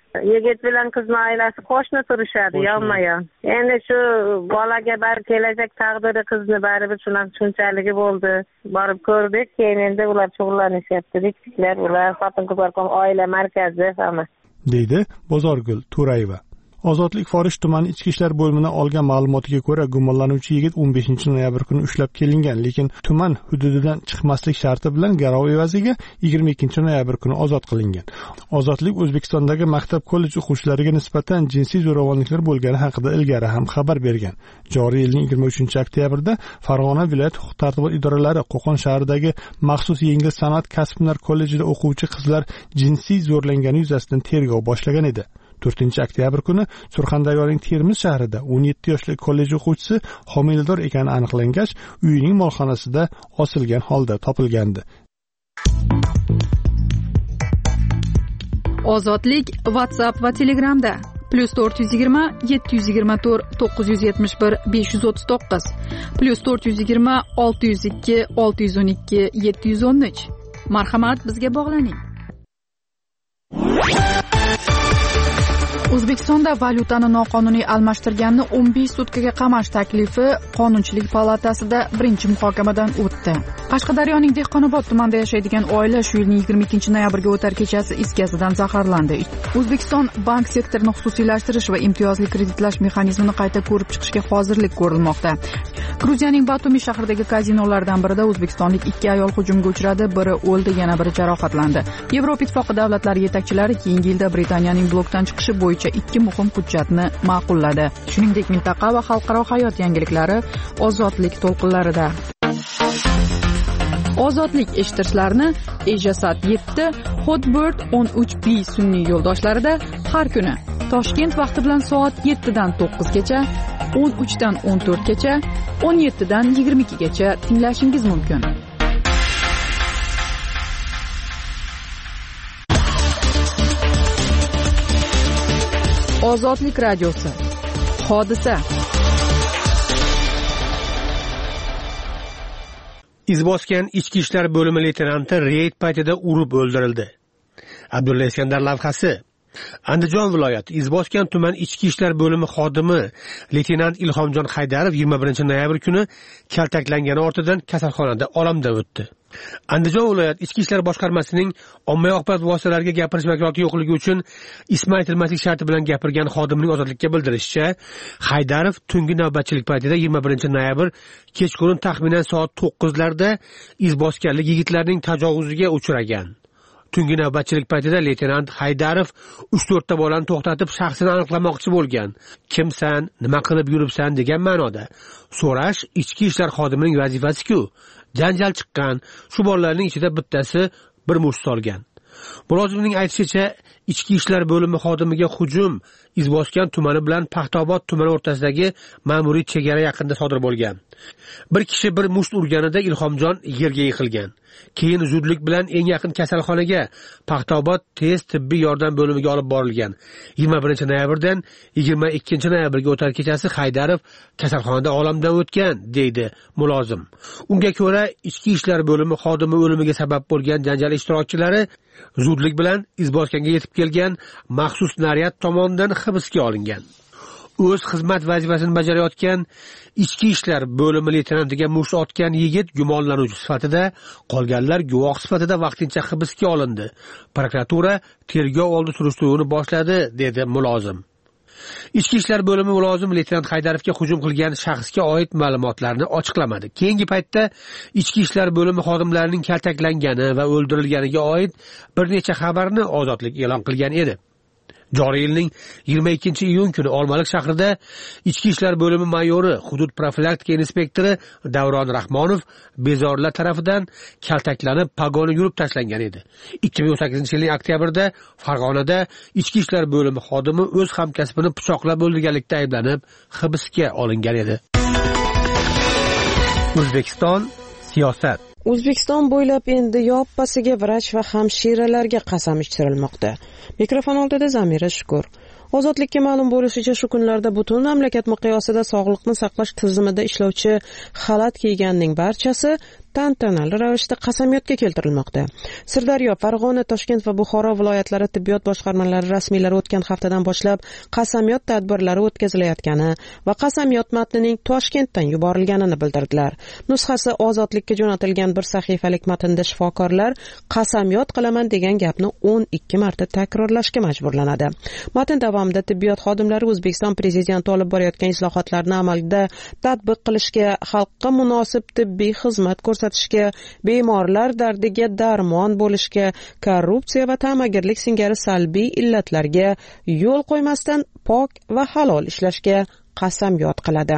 Yigit bilan qizning oilasi qo'shni turishadi, yonma-yon. Endi shu bolaga bar kelajak taqdiri qizni baribir shunaqa tushunchali bo'ldi. Borib ko'rdik, keyin endi ular shug'ullanishyapti. Diklar ular xotin-qizlar oila markazi hamma. deydi Bozorgul To'rayeva. Ozodlik Forish tumani ichki ishlar bo'limidan olgan ma'lumotiga ko'ra, gumonlanuvchi yigit 15-noyabr kuni ushlab kelingan, lekin tuman hududidan chiqmaslik sharti bilan garov evaziga 22-noyabr kuni ozod qilingan. Ozodlik O'zbekistondagi maktab kollej o'quvchilariga nisbatan jinsiy zo'ravonliklar bo'lgani haqida ilgari ham xabar bergan. Joriy yilning 23-oktyabrda Farg'ona viloyat huquq-tartibot idoralari Qo'qon shahridagi maxsus yengil san'at kasb-hunar kollejida o'quvchi qizlar jinsiy zo'rlangani yuzasidan tergov boshlagan edi. 4-oktyabr kuni Surxondaryoning Termiz shahrida 17 yoshli kollej o'quvchisi homilador ekani aniqlangach, uyining molxonasida osilgan holda topilgandi. Ozodlik WhatsApp va Telegramda +420 724 971 539 +420 602 612 713. Marhamat, bizga bog'laning. O'zbekistonda valyutani noqonuniy almashtirganni 15 sutkaga qamash taklifi Qonunchilik palatasida birinchi muhokamadan o'tdi. Qashqadaryoning Dehqonobod tumanida yashaydigan oila shu yilning 22-noyabrga o'tar kechasi is gazidan zaharlandi. O'zbekiston bank sektorini xususiylashtirish va imtiyozli kreditlash mexanizmini qayta ko'rib chiqishga hozirlik ko'rilmoqda. Gruziyaning Batumi shahridagi kazinolardan birida o'zbekistonlik 2 ayol hujumga uchradi, biri o'ldi, yana biri jarohatlandi. Yevropa ittifoqi davlatlari yetakchilari keyingi yilda Britaniyaning blokdan chiqishi bo'yicha 2 muhim hujjatni ma'qulladi. Shuningdek, mintaqa va xalqaro hayot yangiliklari ozodlik to'lqinlarida. Ozodlik eshittirishlarni Ejasat 7, Hotbird 13B sun'iy yo'ldoshlarida har kuni Toshkent vaqti bilan soat 7 dan 9 gacha, 13 dan 14 gacha, 17 dan 22 gacha tinglashingiz mumkin. Ozodlik radiosi. Hodisa. Izboskan ichki ishlar bo'limi leytenanti reyd paytida urib o'ldirildi. Abdulla Iskandar lavhasi. Andijon viloyati Izboskan tuman ichki ishlar bo'limi xodimi leytenant Ilhomjon Haydarov 21-noyabr kuni kaltaklangani ortidan kasalxonada olamdan o'tdi. Andijon viloyat ichki ishlar boshqarmasining ommaviy axborot vositalariga gapirish vakolati yo'qligi uchun ismi aytilmaslik sharti bilan gapirgan xodimning ozodlikka bildirishicha, Haydarov tungi navbatchilik paytida 21-noyabr kechqurun taxminan soat 9larda izboskanlik yigitlarning tajovuziga uchragan. Tungi navbatchilik paytida leytenant Haydarov 3-4 ta bolani to'xtatib shaxsini aniqlamoqchi bo'lgan. Kimsan, nima qilib yuribsan degan ma'noda so'rash ichki ishlar xodimining vazifasi-ku. Janjal chiqqan. Shu bolalarning ichida bittasi bir musht solgan. Mulozimning aytishicha, ichki ishlar bo'limi xodimiga hujum Izboskan tumani bilan Paxtaobod tumani o'rtasidagi ma'muriy chegara yaqinida sodir bo'lgan. Bir kishi bir musht urganida Ilhomjon yerga yiqilgan. Keyin zudlik bilan eng yaqin kasalxonaga Paxtaobod tez tibbiy yordam bo'limiga olib borilgan. 21-noyabrdan 22-noyabrga o'tar kechasi Haydarov kasalxonada olamdan o'tgan, deydi mulozim. Unga ko'ra, ichki ishlar bo'limi xodimi o'limiga sabab bo'lgan janjal ishtirokchilari zudlik bilan Izboskanga yetib kelgan maxsus naryad tomonidan hibsga olingan. O'z xizmat vazifasini bajarayotgan ichki ishlar bo'limi leytenantiga musht otgan yigit gumonlanuvchi sifatida, qolganlar guvoh sifatida vaqtincha hibsga olindi. Prokuratura tergov oldi surishtiruvni boshladi, dedi mulozim. Ichki ishlar bo'limi mulozim leytenant Haydarovga hujum qilgan shaxsga oid ma'lumotlarni ochiqlamadi. Keyingi paytda ichki ishlar bo'limi xodimlarining kaltaklangani va o'ldirilganiga oid bir necha xabarni Ozodlik e'lon qilgan edi. Joriy yilning 22-iyun kuni Olmaliq shahrida ichki ishlar bo'limi mayori, hudud profilaktika inspektori Davron Rahmonov bezorilar tarafidan kaltaklanib pogoni yurib tashlangan edi. 2018-yilning oktyabrida Farg'onada ichki ishlar bo'limi xodimi o'z hamkasbini pichoqlab o'ldirganlikda ayblanib hibsga olingan edi. O'zbekiston siyosat. O'zbekiston bo'ylab endi yoppasiga vrach va hamshiralarga qasam ichtirilmoqda. Mikrofon oldida Zamira Shukur. Ozodlikka ma'lum bo'lishicha, shu kunlarda butun mamlakat miqyosida sog'liqni saqlash tizimida ishlovchi xalat kiyganning barchasi tantanali ravishda qasamyodga keltirilmoqda. Sirdaryo, Farg'ona, Toshkent va Buxoro viloyatlari tibbiyot boshqarmalari rasmiylari o'tgan haftadan boshlab qasamyod tadbirlari o'tkazilayotgani va qasamyod matnining Toshkentdan yuborilganini bildirdilar. Nusxasi Ozodlikka jo'natilgan bir sahifalik matnda shifokorlar qasamyod qilaman degan gapni 12 marta takrorlashga majburlanadi. Matn davomida tibbiyot xodimlari O'zbekiston prezidenti olib borayotgan islohotlarni amalda tatbiq qilishga, xalqqa munosib tibbiy xizmat ko'rsatishga, bemorlar dardiga darmon bo'lishga, korrupsiya va ta'magirlik singari salbiy illatlarga yo'l qo'ymasdan pok va halol ishlashga qasamyod qiladi.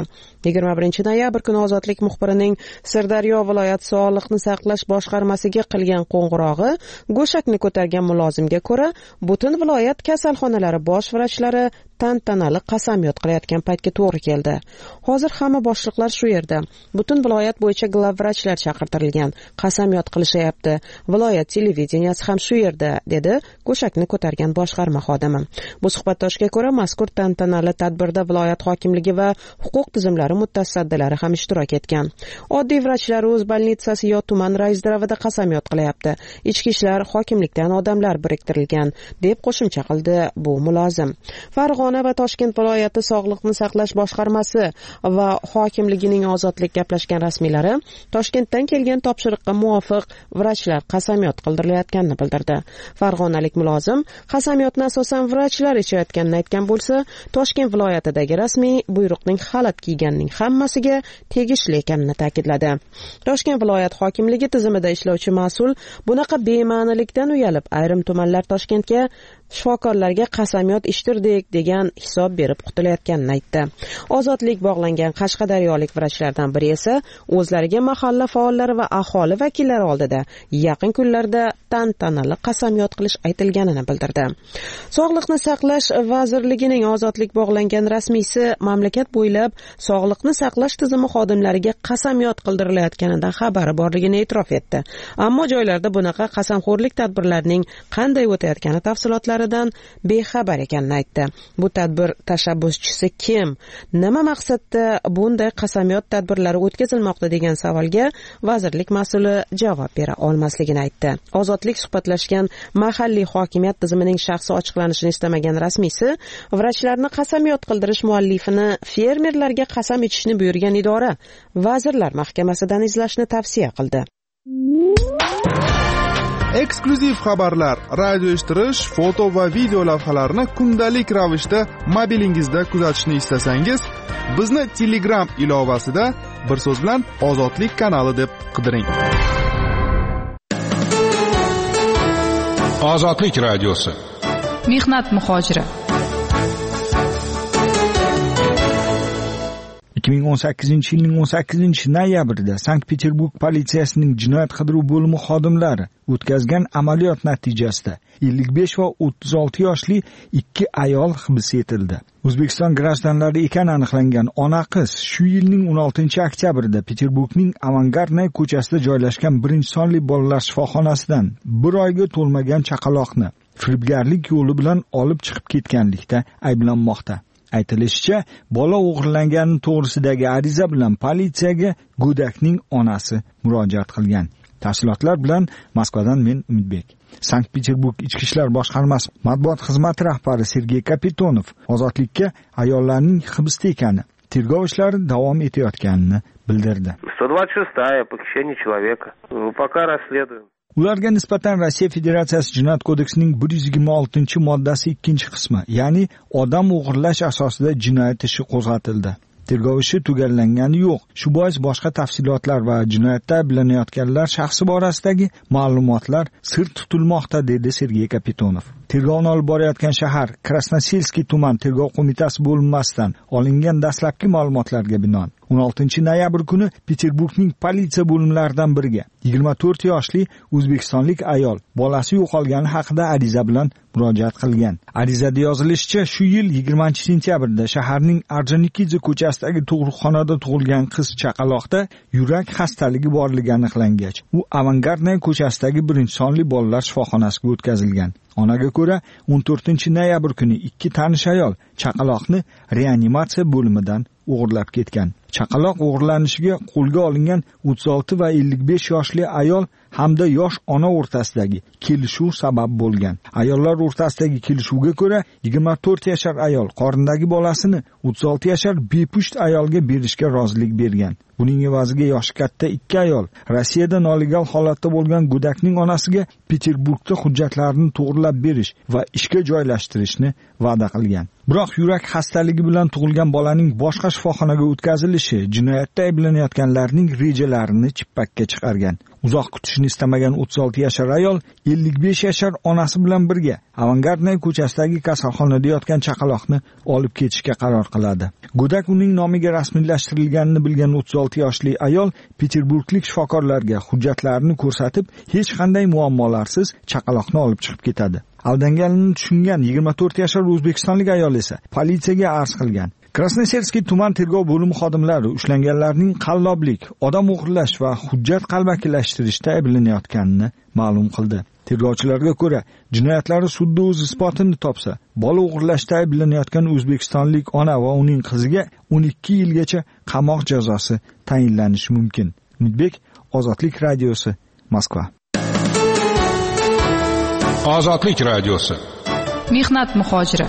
21 noyabr kuni Ozodlik muxbirining Sirdaryo viloyat sog'liqni saqlash boshqarmasiga qilgan qo'ng'irog'i go'shakni ko'targan mulozimga ko'ra, butun viloyat kasalxonalari bosh vrachlari tantanali qasamyod qilayotgan paytga to'g'ri keldi. Hozir hamma boshliqlar shu yerda. Butun viloyat bo'yicha glavvrachlar chaqirtirilgan. Qasamyod qilishyapti. Viloyat televideniyasi ham shu yerda, dedi go'shakni ko'targan boshqarma xodimi. Bu suhbatdoshga ko'ra, mazkur tantanali tadbirda viloyat hokimligi va huquq tizimlari mutasaddilari ham ishtirok etgan. Oddiy vrachlar o'z bolnitsasi yo tuman raisdaravida qasamyod qilyapti. Ichki ishlar hokimlikdan odamlar biriktirilgan, deb qo'shimcha qildi bu mulozim. Farg'ona va Toshkent viloyati sog'liqni saqlash boshqarmasi va hokimligining Ozodlik gaplashgan rasmiylari Toshkentdan kelgan topshiriqqa muvofiq vrachlar qasamyod qildirilayotganini bildirdi. Farg'onalik mulozim qasamyodni asosan vrachlar ichayotganini aytgan bo'lsa, Toshkent viloyatidagi rasmiy buyruqning xalat kiyganning hammasiga tegishli ekanini ta'kidladi. Toshkent viloyat hokimligi tizimida ishlovchi mas'ul bunaqa bema'nilikdan uyalib, ayrim tumanlar Toshkentga shifokorlarga qasamyod ishtirdik degan hisob berib qutulayotganini aytdi. Ozodlik bog'langan qashqadaryolik vrachlardan biri esa o'zlariga mahalla faollari va aholi vakillari oldida yaqin kunlarda tantanali qasamyod qilish aytilganini bildirdi. Sog'liqni saqlash vazirligining Ozodlik bog'langan rasmiysi mamlakat bo'ylab sog'liqni saqlash tizimi xodimlariga qasamyod qildirilayotganidan xabari borligini e'tirof etdi. Ammo joylarda bunaqa qasamxo'rlik tadbirlarining qanday o'tayotgani tafsilotlaridan bexabar ekanini aytdi. Bu tadbir tashabbuschisi kim? Nima maqsadda bunday qasamyod tadbirlari o'tkazilmoqda degan savolga vazirlik mas'uli javob bera olmasligini aytdi. Ozodlik suhbatlashgan mahalliy hokimiyat tizimining shaxsi ochiqlanishini istamagan rasmiysi vrachlarni qasamyod qildirish muallifini fermerlarga qasam ichishni buyurgan idora Vazirlar Mahkamasidan izlashni tavsiya qildi. Eksklyuziv xabarlar, radio eshittirish, foto va video lavhalarni kundalik ravishda mobilingizda kuzatishni istasangiz, bizni Telegram ilovasida bir so'z bilan Ozodlik kanali deb qidiring. Ozodlik radiosi. Mehnat muhojiri. 2018-yilning 18-noyabrida Sankt-Peterburg politsiyasining jinoyat qidiruv bo'limi xodimlari o'tkazgan amaliyot natijasida 55 va 36 yoshli ikki ayol hibs etildi. O'zbekiston grajdanlari ekani aniqlangan ona qiz shu yilning 16-oktyabrida Peterburgning Avangardnaya ko'chasida joylashgan birinchi sonli bolalar shifoxonasidan bir oyga to'lmagan chaqaloqni firibgarlik yo'li bilan olib chiqib ketganlikda ayblanmoqda. Aytilishicha, bola o'g'irlangani to'g'risidagi ariza bilan politsiyaga go'dakning onasi murojaat qilgan. Tafsilotlar bilan Moskvadan men Umidbek. Sankt-Peterburg Ichki ishlar boshqarmasi matbuot xizmati rahbari Sergey Kapitonov Ozodlikka ayollarning hibsda ekani, tergov ishlari davom etayotganini bildirdi. 126-я похищение человека. Пока расследуем. Ularga nisbatan Rossiya Federatsiyasi Jinoyat kodeksining 126-moddasi 2-qismi, ya'ni odam o'g'irlash asosida jinoyat ishi qo'zg'atildi. Tergov ishi tugallangani yo'q. Shu bois boshqa tafsilotlar va jinoyatda ayblanayotganlar shaxsi borasidagi ma'lumotlar sir tutilmoqda, dedi Sergey Kapitonov. Tergovni olib borayotgan shahar Krasnoselskiy tuman tergov qo'mitasi bo'linmasidan olingan dastlabki ma'lumotlarga binoan 16-noyabr kuni Peterburgning politsiya bo'limlaridan biriga 24 yoshli o'zbekistonlik ayol bolasi yo'qolgani haqida ariza bilan murojaat qilgan. Arizada yozilishicha, shu yil 20-sentyabrda shaharning Orjonikidze ko'chasidagi tug'ruqxonada tug'ilgan qiz chaqaloqda yurak xastaligi borligi aniqlangach, u Avangardnaya ko'chasidagi birinchi sonli bolalar shifoxonasiga o'tkazilgan. Onaga ko'ra, 14-noyabr kuni ikki tanish ayol chaqaloqni reanimatsiya bo'limidan o'g'irlab ketgan. Chaqaloq o'g'irlanishiga qo'lga olingan 36 va 55 yoshli ayol hamda yosh ona o'rtasidagi kelishuv sabab bo'lgan. Ayollar o'rtasidagi kelishuvga ko'ra 24 yashar ayol qornidagi bolasini 36 yashar bepusht ayolga berishga rozilik bergan. Buning evaziga yoshi katta 2 ayol Rossiyada nolegal holatda bo'lgan go'dakning onasiga Peterburgda hujjatlarini to'g'rilab berish va ishga joylashtirishni va'da qilgan. Biroq yurak xastaligi bilan tug'ilgan bolaning boshqa shifoxonaga o'tkazilishi jinoyatda ayblanayotganlarning rejalarini chippakka chiqargan. Uzoq kutishni istamagan 36 yashar ayol 55 yashar onasi bilan birga Avangardnay ko'chasidagi kasalxonada yotgan chaqaloqni olib ketishga qaror qiladi. Go'dak uning nomiga rasmiylashtirilganini bilgan 36 yoshli ayol Peterburglik shifokorlarga hujjatlarini ko'rsatib, hech qanday muammolarsiz chaqaloqni olib chiqib ketadi. Aldanganini tushungan 24 yashar o'zbekistonlik ayol esa politsiyaga arz qilgan. Krasnoserskiy tuman tergov bo'limi xodimlari ushlanganlarning qalloblik, odam o'g'irlash va hujjat qalbakilashtirishda ayblanayotganini ma'lum qildi. Tergovchilarga ko'ra, jinoyatlari sudda o'z isbotini topsa, bola o'g'irlashda ayblanayotgan o'zbekistonlik ona va uning qiziga 12 yilgacha qamoq jazosi tayinlanishi mumkin. Umidbek, Ozodlik radiosi, Moskva. Ozodlik radiosi. Mehnat muhojiri.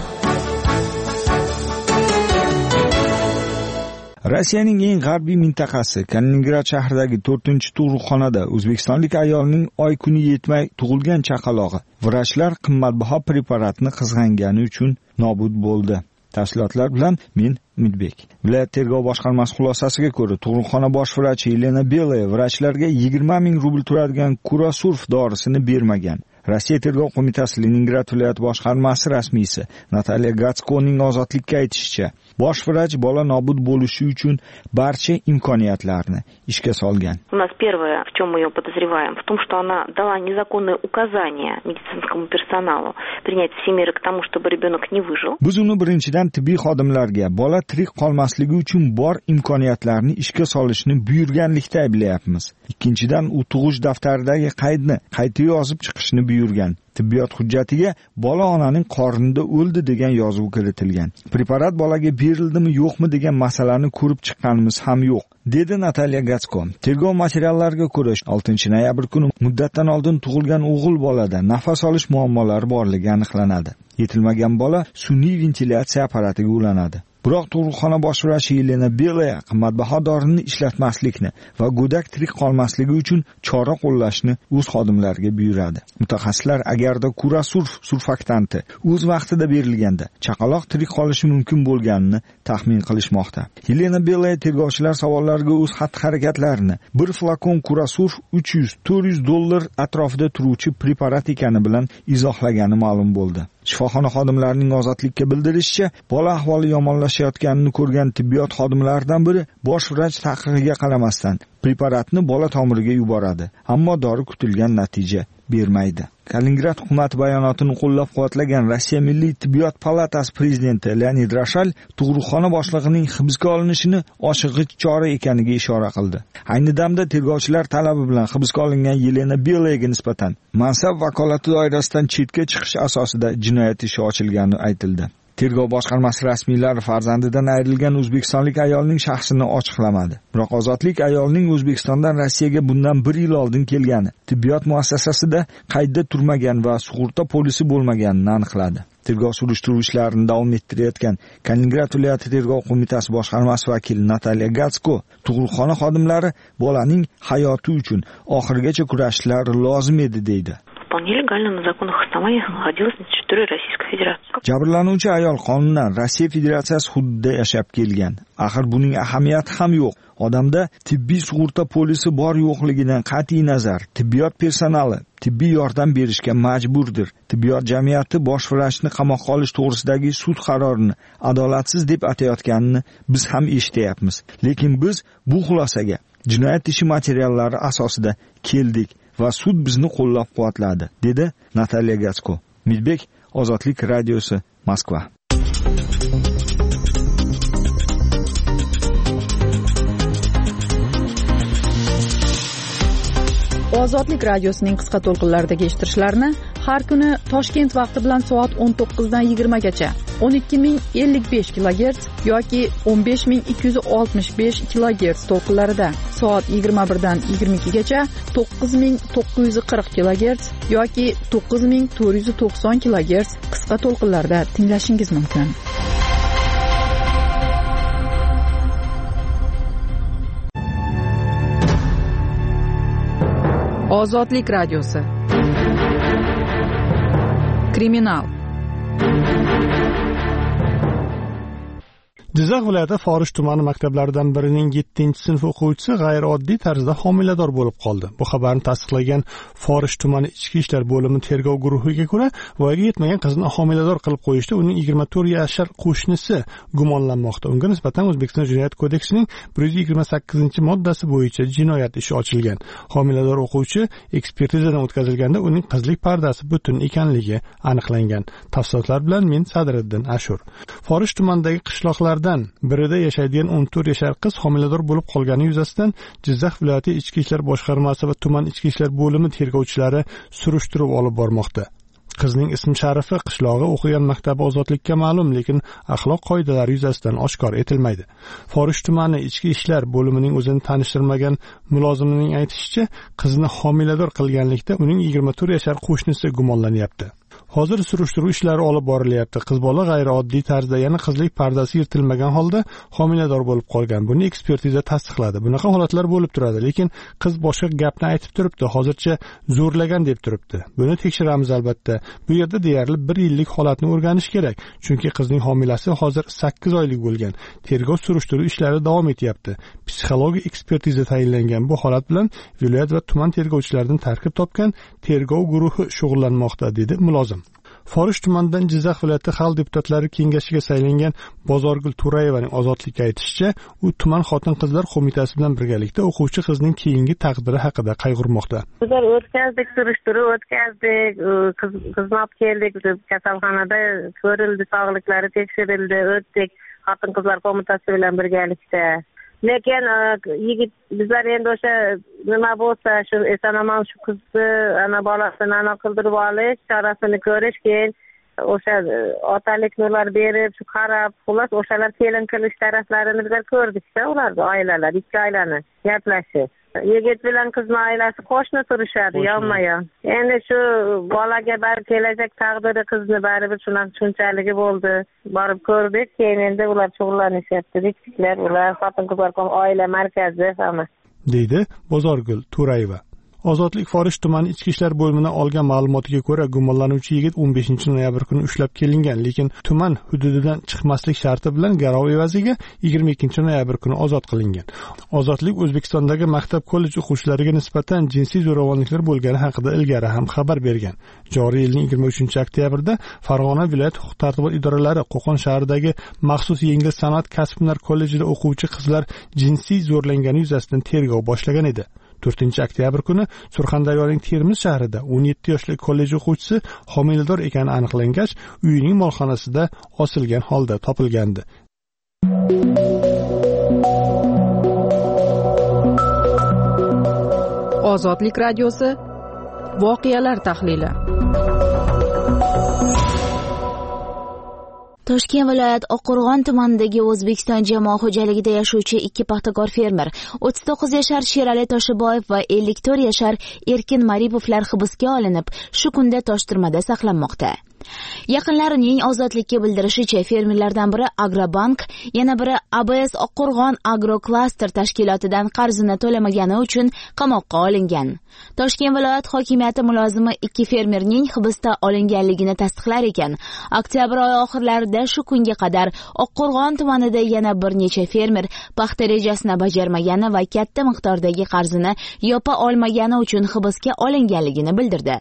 Rossiyaning eng g'arbiy mintaqasi Kaliningrad shahridagi 4-tug'ruqxonada o'zbekistonlik ayolning oy kuni yetmay tug'ilgan chaqalog'i vrachlar qimmatbaho preparatni qizg'angani uchun nobud bo'ldi. Tafsilotlar bilan men Umidbek. Viloyat tergov boshqarmasi xulosasiga ko'ra, tug'ruqxona bosh vrachi Elena Belaya vrachlarga 20 ming rubl turadigan Kurasurf dorisini bermagan. Rossiya tergov qo'mitasi Leningrad viloyat boshqarmasi rasmiysi Natalya Gatskoning ozodlikka aytishicha, bosh vrach bola nobud bo'lishi uchun barcha imkoniyatlarni ishga solgan. У нас первое, в чем мы ее подозреваем, в том, что она дала незаконные указания медицинскому персоналу принять все меры к тому, чтобы ребенок не выжил. Biz uni birinchidan tibbiy xodimlarga bola tirik qolmasligi uchun bor imkoniyatlarni ishga solishni buyurganlikda ayblayapmiz. Ikkinchidan, u tug'ish daftaridagi qaydni qayta yozib chiqishni buyurgan. Tibbiyot hujjatiga bola onaning qornida o'ldi degan yozuv kiritilgan. Preparat bolaga berildimi yo'qmi degan masalani ko'rib chiqqanimiz ham yo'q, dedi Natalya Gatsko. Tergov materiallariga ko'ra, 6-noyabr kuni muddatdan oldin tug'ilgan o'g'il bolada nafas olish muammolari borligi aniqlanadi. Yetilmagan bola sun'iy ventilyatsiya apparatiga ulanadi. Biroq tug'ruqxona bosh vrachi Elena Belaya qimmatbaho dorini ishlatmaslikni va go'dak tirik qolmasligi uchun chora qo'llashni o'z xodimlariga buyuradi. Mutaxassislar agarda Kurasurf surfaktanti o'z vaqtida berilganda chaqaloq tirik qolishi mumkin bo'lganini taxmin qilishmoqda. Elena Belaya tergovchilar savollariga o'z xatti-harakatlarini bir flakon Kurasurf $300-400 atrofida turuvchi preparat ekani bilan izohlagani ma'lum bo'ldi. Shifoxona xodimlarining ozodlikka bildirishicha, bola ahvoli yomonlashayotganini ko'rgan tibbiyot xodimlaridan biri bosh vrach taqiqiga qaramasdan preparatni bola tomiriga yuboradi, ammo dori kutilgan natija bermaydi. Kaliningrad hukumat bayonotini qo'llab-quvvatlagan Rossiya Milliy tibbiyot palatasi prezidenti Leonid Rashal tug'ruqxona boshlig'ining hibsga olinishini oshig'ich chora ekaniga ishora qildi. Ayni damda tergovchilar talabi bilan hibsga olingan Elena Belayaga nisbatan mansab vakolati doirasidan chetga chiqish asosida jinoyat ishi ochilgani aytildi. Tergov boshqarmasi rasmiylari farzandidan ayrilgan o'zbekistonlik ayolning shaxsini ochiqlamadi. Biroq ozodlik ayolning O'zbekistondan Rossiyaga bundan 1 yil oldin kelgani, tibbiyot muassasasida qaydda turmagan va sug'urta polisi bo'lmaganini aniqladi. Tergov surishtiruv ishlarini davom ettirayotgan Kaliningrad viloyati tergov qo'mitasi boshqarmasi vakili Natalya Gatsko, tug'ruqxona xodimlari bolaning hayoti uchun oxirigacha kurashishlari lozim edi deydi. Вполне легально на законных основаниях находилась на территории Российской Федерации. Jabrlanuvchi ayol qonundan Rossiya Federatsiyasi hududida yashab kelgan. Axir buning ahamiyati ham yo'q. Odamda tibbiy sug'urta polisi bor yo'qligidan qat'iy nazar, tibbiyot personali tibbiy yordam berishga majburdir. Tibbiyot jamiyati bosh vrachni qamoqqa olish to'g'risidagi sud qarorini adolatsiz deb atayotganini biz ham eshityapmiz. Lekin biz bu xulosaga jinoyat ishi materiallari asosida keldik va sud bizni qo'llab-quvvatladi, dedi Natalya Gatsko. Umidbek, Ozodlik radiosi, Moskva. Ozodlik radiosining qisqa to'lqinlaridagi eshittirishlarni har kuni Toshkent vaqti bilan soat 19 dan 20 gacha 12055 kHz yoki 15265 kHz to'lqinlarida, soat 21 dan 22 gacha 9940 kHz yoki 9490 kHz qisqa to'lqinlarda tinglashingiz mumkin. Ozodlik radiosi. Kriminal. Jizzax viloyati Forish tumani maktablaridan birining 7-sinf o'quvchisi g'ayrioddiy tarzda homilador bo'lib qoldi. Bu xabarni tasdiqlagan Forish tumani ichki ishlar bo'limi tergov guruhiga ko'ra, voyaga yetmagan qizni homilador qilib qo'yishda uning 24 yashar qo'shnisi gumonlanmoqda. Unga nisbatan O'zbekiston Jinoyat kodeksining 128-moddasi bo'yicha jinoyat ishi ochilgan. Homilador o'quvchi ekspertizadan o'tkazilganda uning qizlik pardasi butun ekanligi aniqlangan. Tafsilotlar bilan men Sadriddin Ashur. Forish tumanidagi qishloqlar birida yashaydigan 14 yashar qiz homilador bo'lib qolgani yuzasidan Jizzax viloyati ichki ishlar boshqarmasi va tuman ichki ishlar bo'limi tergovchilari surishtiruv olib bormoqda. Qizning ism-sharifi, qishlog'i, o'qigan maktabi ozodlikka ma'lum, lekin axloq qoidalari yuzasidan oshkor etilmaydi. Forish tumani ichki ishlar bo'limining o'zini tanishtirmagan mulozimining aytishicha, qizni homilador qilganlikda uning 24 yashar qo'shnisi gumonlanyapti. Hozir surishtiruv ishlari olib borilyapti. Qiz bola g'ayrioddiy tarzda, ya'ni qizlik pardasi yirtilmagan holda homilador bo'lib qolgan. Buni ekspertiza tasdiqladi. Bunaqa holatlar bo'lib turadi, lekin qiz boshqa gapni aytib turibdi. Hozircha zo'rlagan deb turibdi. Buni tekshiramiz albatta. Bu yerda deyarli 1 yillik holatni o'rganish kerak, chunki qizning homilasi hozir 8 oylik bo'lgan. Tergov surishtiruv ishlari davom etyapti. Psixologik ekspertiza tayinlangan. Bu holat bilan viloyat va tuman tergovchilaridan tarkib topgan tergov guruhi shug'ullanmoqda, dedi mulozim. Forish tumanidan Jizzax viloyati xalq deputatlari kengashiga saylangan Bozorgul Turayevaning ozodlikka aytishicha, u tuman xotin-qizlar qo'mitasi bilan birgalikda o'quvchi qizning keyingi taqdiri haqida qayg'urmoqda. Bizlar o'tkazdik, surishtiruv o'tkazdik, qizni olib keldik, kasalxonada ko'rildi, sog'liklari tekshirildi, o'tdik xotin-qizlar qo'mitasi bilan birgalikda. Lekin yigit bizlar endi o'sha nima bo'lsa, shu eson-omon shu qizni, ana bolasini ana qildirib olish, chorasini ko'rish, keyin o'sha otalik nurlar berib, shu qarab, xullas o'shalar kelin qilish taraflarini bizlar ko'rdikda, ularni oilalar, ikki oilani gaplashib. Yigit bilan qizning oilasi qo'shni turishadi, yonma-yon. Endi shu bolaga baribir kelajak taqdiri qizni baribir shunaqa tushunchaligi bo'ldi. Borib ko'rdik, keyin endi ular shug'ullanishyapti. Diktiklar, ular xotin-qizlar oila markazi hamma. Deydi Bozorgul Turayeva. Ozodlik Forish tumani ichki ishlar bo'limidan olgan ma'lumotiga ko'ra, gumonlanuvchi yigit 15 noyabr kuni ushlab kelingan, lekin tuman hududidan chiqmaslik sharti bilan garov evaziga 22 noyabr kuni ozod qilingan. Ozodlik O'zbekistondagi maktab kollej o'quvchilariga nisbatan jinsiy zo'ravonliklar bo'lgani haqida ilgari ham xabar bergan. Joriy yilning 23-oktyabrda Farg'ona viloyat huquq-tartibot idoralari Qo'qon shahridagi maxsus yengil san'at kasb-hunar kollejida o'quvchi qizlar jinsiy zo'rlangani yuzasidan tergov boshlagan edi. 4-oktyabr kuni Surxondaryoning Termiz shahrida 17 yoshli kollej o'quvchisi homilador ekani aniqlangach, uyining molxonasida osilgan holda topilgandi. Ozodlik radiosi voqealar tahlili. Toshkent viloyat Oqqo'rg'on tumanidagi O'zbekiston jamoat xo'jaligida yashovchi 2 paxtakor fermer 39 yashar Sherali Toshiboyev va 54 yashar Erkin Maripovlar hibsga olinib, shu kunda Toshtirmada saqlanmoqda. Yaqinlarining ozodlikka bildirishicha, fermerlardan biri Agrobank, yana biri ABS Oqqo'rg'on Agroklaster tashkilotidan qarzini to'lamagani uchun qamoqqa olingan. Toshkent viloyat hokimiyati mulozimi 2 fermerning hibsda olinganligini tasdiqlar ekan. Oktyabr oyi oxirlarida shu kunga qadar Oqqo'rg'on tumanida yana bir necha fermer paxta rejasini bajarmagani va katta miqdordagi qarzini yopa olmagani uchun hibsga olinganligini bildirdi.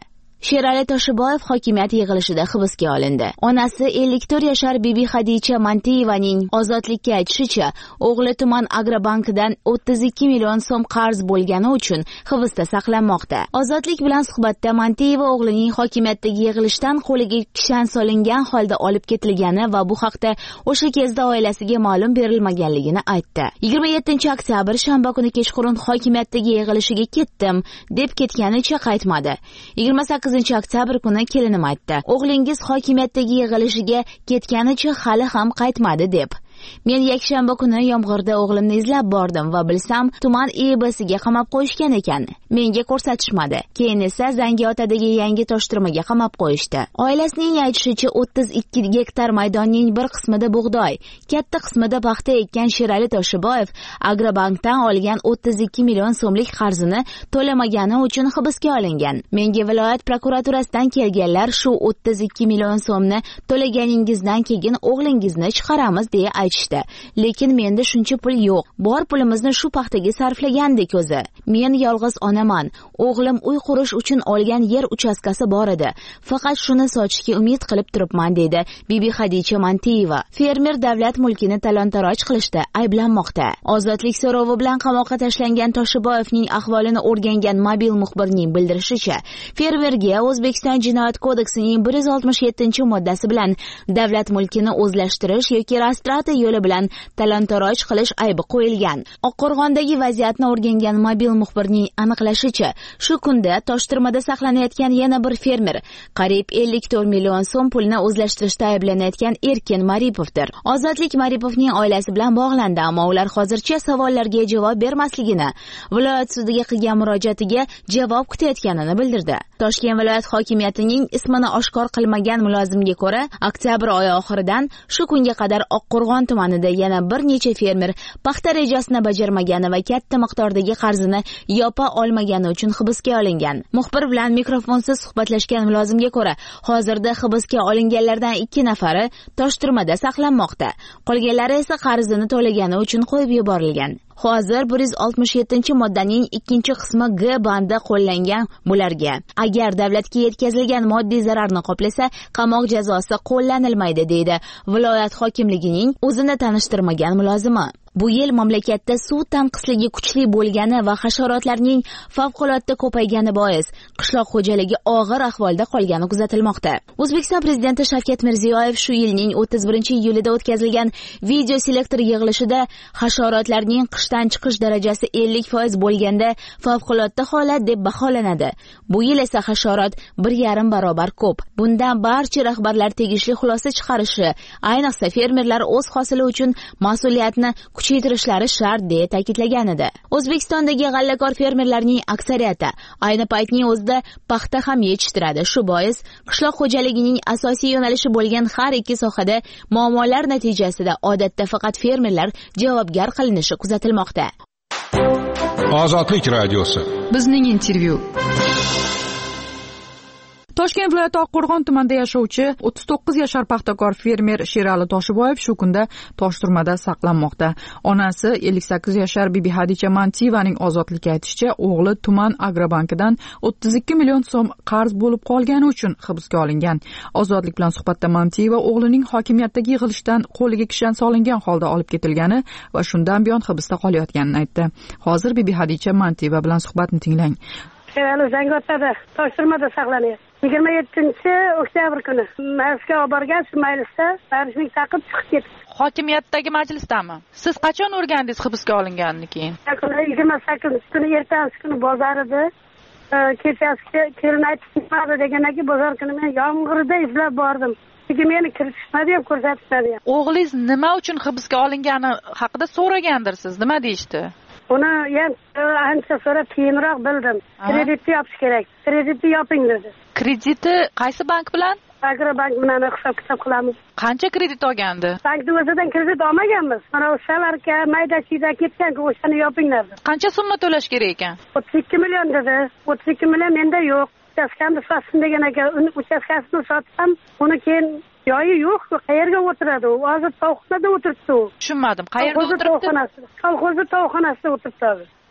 Sherali Toshiboyev hokimiyat yig'ilishida hibsga olindi. Onasi 54 yashar Bibi Xadicha Mantiyevaning ozodlikka aytishicha, o'g'li tuman Agrobankidan 32 million so'm qarz bo'lgani uchun hibsda saqlanmoqda. Ozodlik bilan suhbatda Mantiyeva o'g'lining hokimiyatdagi yig'ilishdan qo'liga kishan solingan holda olib ketilgani va bu haqda o'sha kezda oilasiga ma'lum berilmaganligini aytdi. 27-oktyabr shanba kuni kechqurun hokimiyatdagi yig'ilishiga ketdim deb ketganicha qaytmadi. 28-oktyabr kuni kelinim aytdi. O'g'lingiz hokimiyatdagi yig'ilishiga ketganicha hali ham qaytmadi deb. Men yakshanba kuni yomg'irda o'g'limni izlab bordim va bilsam tuman EBSga qamab qo'yishgan ekan. Menga ko'rsatishmadi. Keyin esa Zangiotadagi yangi toshtirmaga qamab qo'yishdi. Oilasining aytishicha 32 gektar maydonning bir qismida bug'doy, katta qismida paxta ekkan Sherali Toshiboyev Agrobankdan olgan 32 million so'mlik qarzini to'lamagani uchun hibsga olingan. Menga viloyat prokuraturasidan kelganlar shu 32 million so'mni to'laganingizdan keyin o'g'lingizni chiqaramiz deya aytishdi. Lekin menda shuncha pul yo'q. Bor pulimizni shu paxtaga sarflagandik o'zi. Men yolg'iz onaman. O'g'lim uy qurish uchun olgan yer uchastkasi bor edi. Faqat shuni sotishga umid qilib turibman dedi Bibi Xadicha Mantiyeva. Fermer davlat mulkini talon-taroj qilishda ayblanmoqda. Ozodlik so'rovi bilan qamoqqa tashlangan Toshiboyevning ahvolini o'rgangan mobil muxbirning bildirishicha, fermerga O'zbekiston Jinoyat kodeksining 167-moddasi bilan davlat mulkini o'zlashtirish yoki restoratsiya yo'li bilan talon-taroj qilish aybi qo'yilgan. Oqqo'rg'ondagi vaziyatni o'rgangan mobil muxbirning aniqlashicha, shu kunda Toshtirmada saqlanayotgan yana bir fermer qariyb 54 million so'm pulni o'zlashtirishda ayblanayotgan Erkin Maripovdir. Ozodlik Maripovning oilasi bilan bog'landi, ammo ular hozircha savollarga javob bermasligini, viloyat sudiga qilgan murojaatiga javob kutayotganini bildirdi. Toshkent viloyat hokimiyatining ismini oshkor qilmagan mulozimga ko'ra, oktyabr oyi oxiridan shu kunga qadar Oqqo'rg'on tumanida yana bir necha fermer paxta rejasini bajarmagani va katta miqdordagi qarzini yopa olmagani uchun hibsga olingan. Muxbir bilan mikrofonsiz suhbatlashgan mulozimga ko'ra, hozirda hibsga olinganlardan 2 nafari Toshtirmada saqlanmoqda. Qolganlari esa qarzini to'lagani uchun qo'yib yuborilgan. Hozir 167-moddaning 2-qismi G bandi qo'llangan bularga. Agar davlatga yetkazilgan moddiy zararni qoplasa, qamoq jazosi qo'llanilmaydi deydi viloyat hokimligining o'zini tanishtirmagan mulozimi. Bu yil mamlakatda suv tanqisligi kuchli bo'lgani va hasharotlarning favqulodda ko'paygani bois qishloq xo'jaligi og'ir ahvolda qolgani kuzatilmoqda. O'zbekiston prezidenti Shavkat Mirziyoyev shu yilning 31-iyulida o'tkazilgan video selektor yig'ilishida hasharotlarning qishdan chiqish darajasi 50% bo'lganda favqulodda holat deb baholanadi. Bu yil esa hasharot 1,5 barobar ko'p. Bundan barcha rahbarlar tegishli xulosa chiqarishi, ayniqsa fermerlar o'z hosili uchun mas'uliyatni kuchaytirishlari shart deya ta'kidlagan edi. O'zbekistondagi g'allakor fermerlarning aksariyati ayni paytning o'zida paxta ham yetishtiradi. Shu bois qishloq xo'jaligining asosiy yo'nalishi bo'lgan har ikki sohada muammolar natijasida odatda faqat fermerlar javobgar qilinishi kuzatilmoqda. Ozodlik radiosi. Bizning intervyu. Toshkent viloyati Oqqo'rg'on tumanida yashovchi 39 yashar paxtakor fermer Sherali Toshiboyev shu kunda Toshturmada saqlanmoqda. Onasi 58 yashar Bibi Xadicha Mantiyevaning ozodlikka aytishicha, o'g'li tuman Agrobankidan 32 million so'm qarz bo'lib qolgani uchun hibsga olingan. Ozodlik bilan suhbatda Mantiyeva o'g'lining hokimiyatdagi yig'ilishdan qo'liga kishan solingan holda olib ketilgani va shundan buyon hibsda qolayotganini aytdi. Hozir Bibi Xadicha Mantiyeva bilan suhbatni tinglang. Sherali Zangiotada Toshturmada saqlanyapti. 27-oktyabr kuni Majlisga olib borgan, shu majlisda barishlik taqib chiqib ketdi. Hokimiyatdagi majlisdami? Siz qachon o'rgandingiz hibsga olinganini keyin? 28 kuni ertasi kuni bozor edi. Kechasi kelin aytdi degandan keyin bozor kuni men yomg'irda izlab bordim. Lekin meni kiritishmadi ham, ko'rsatishmadi ham. O'g'lingiz nima uchun hibsga olingani haqida so'ragandirsiz. Nima deyishdi? Uni ham ancha so'rab keyinroq bildim. Kreditni yopish kerak. Kreditni yoping dedi. Krediti qaysi bank bilan? Agrobank bilan hisob-kitob qilamiz. Qancha kredit olgandi? Bankning o'zidan kredit olmaganmiz. Mana o'shalarga mayda-chiyda ketgan, o'shani yopinglar dedi. Qancha summa to'lash kerak ekan? 32 million dedi. 32 million menda yo'q. Uchastkani sotsin degan ekan. Uchastkasini sotsam, uni keyin joyi yo'q, qayerga o'tiradi u? Hozir tovuqxonada o'tiribdi u. Tushunmadim. Qayerda o'tiribdi? Kolxozda tovuqxonasida o'tiribdi.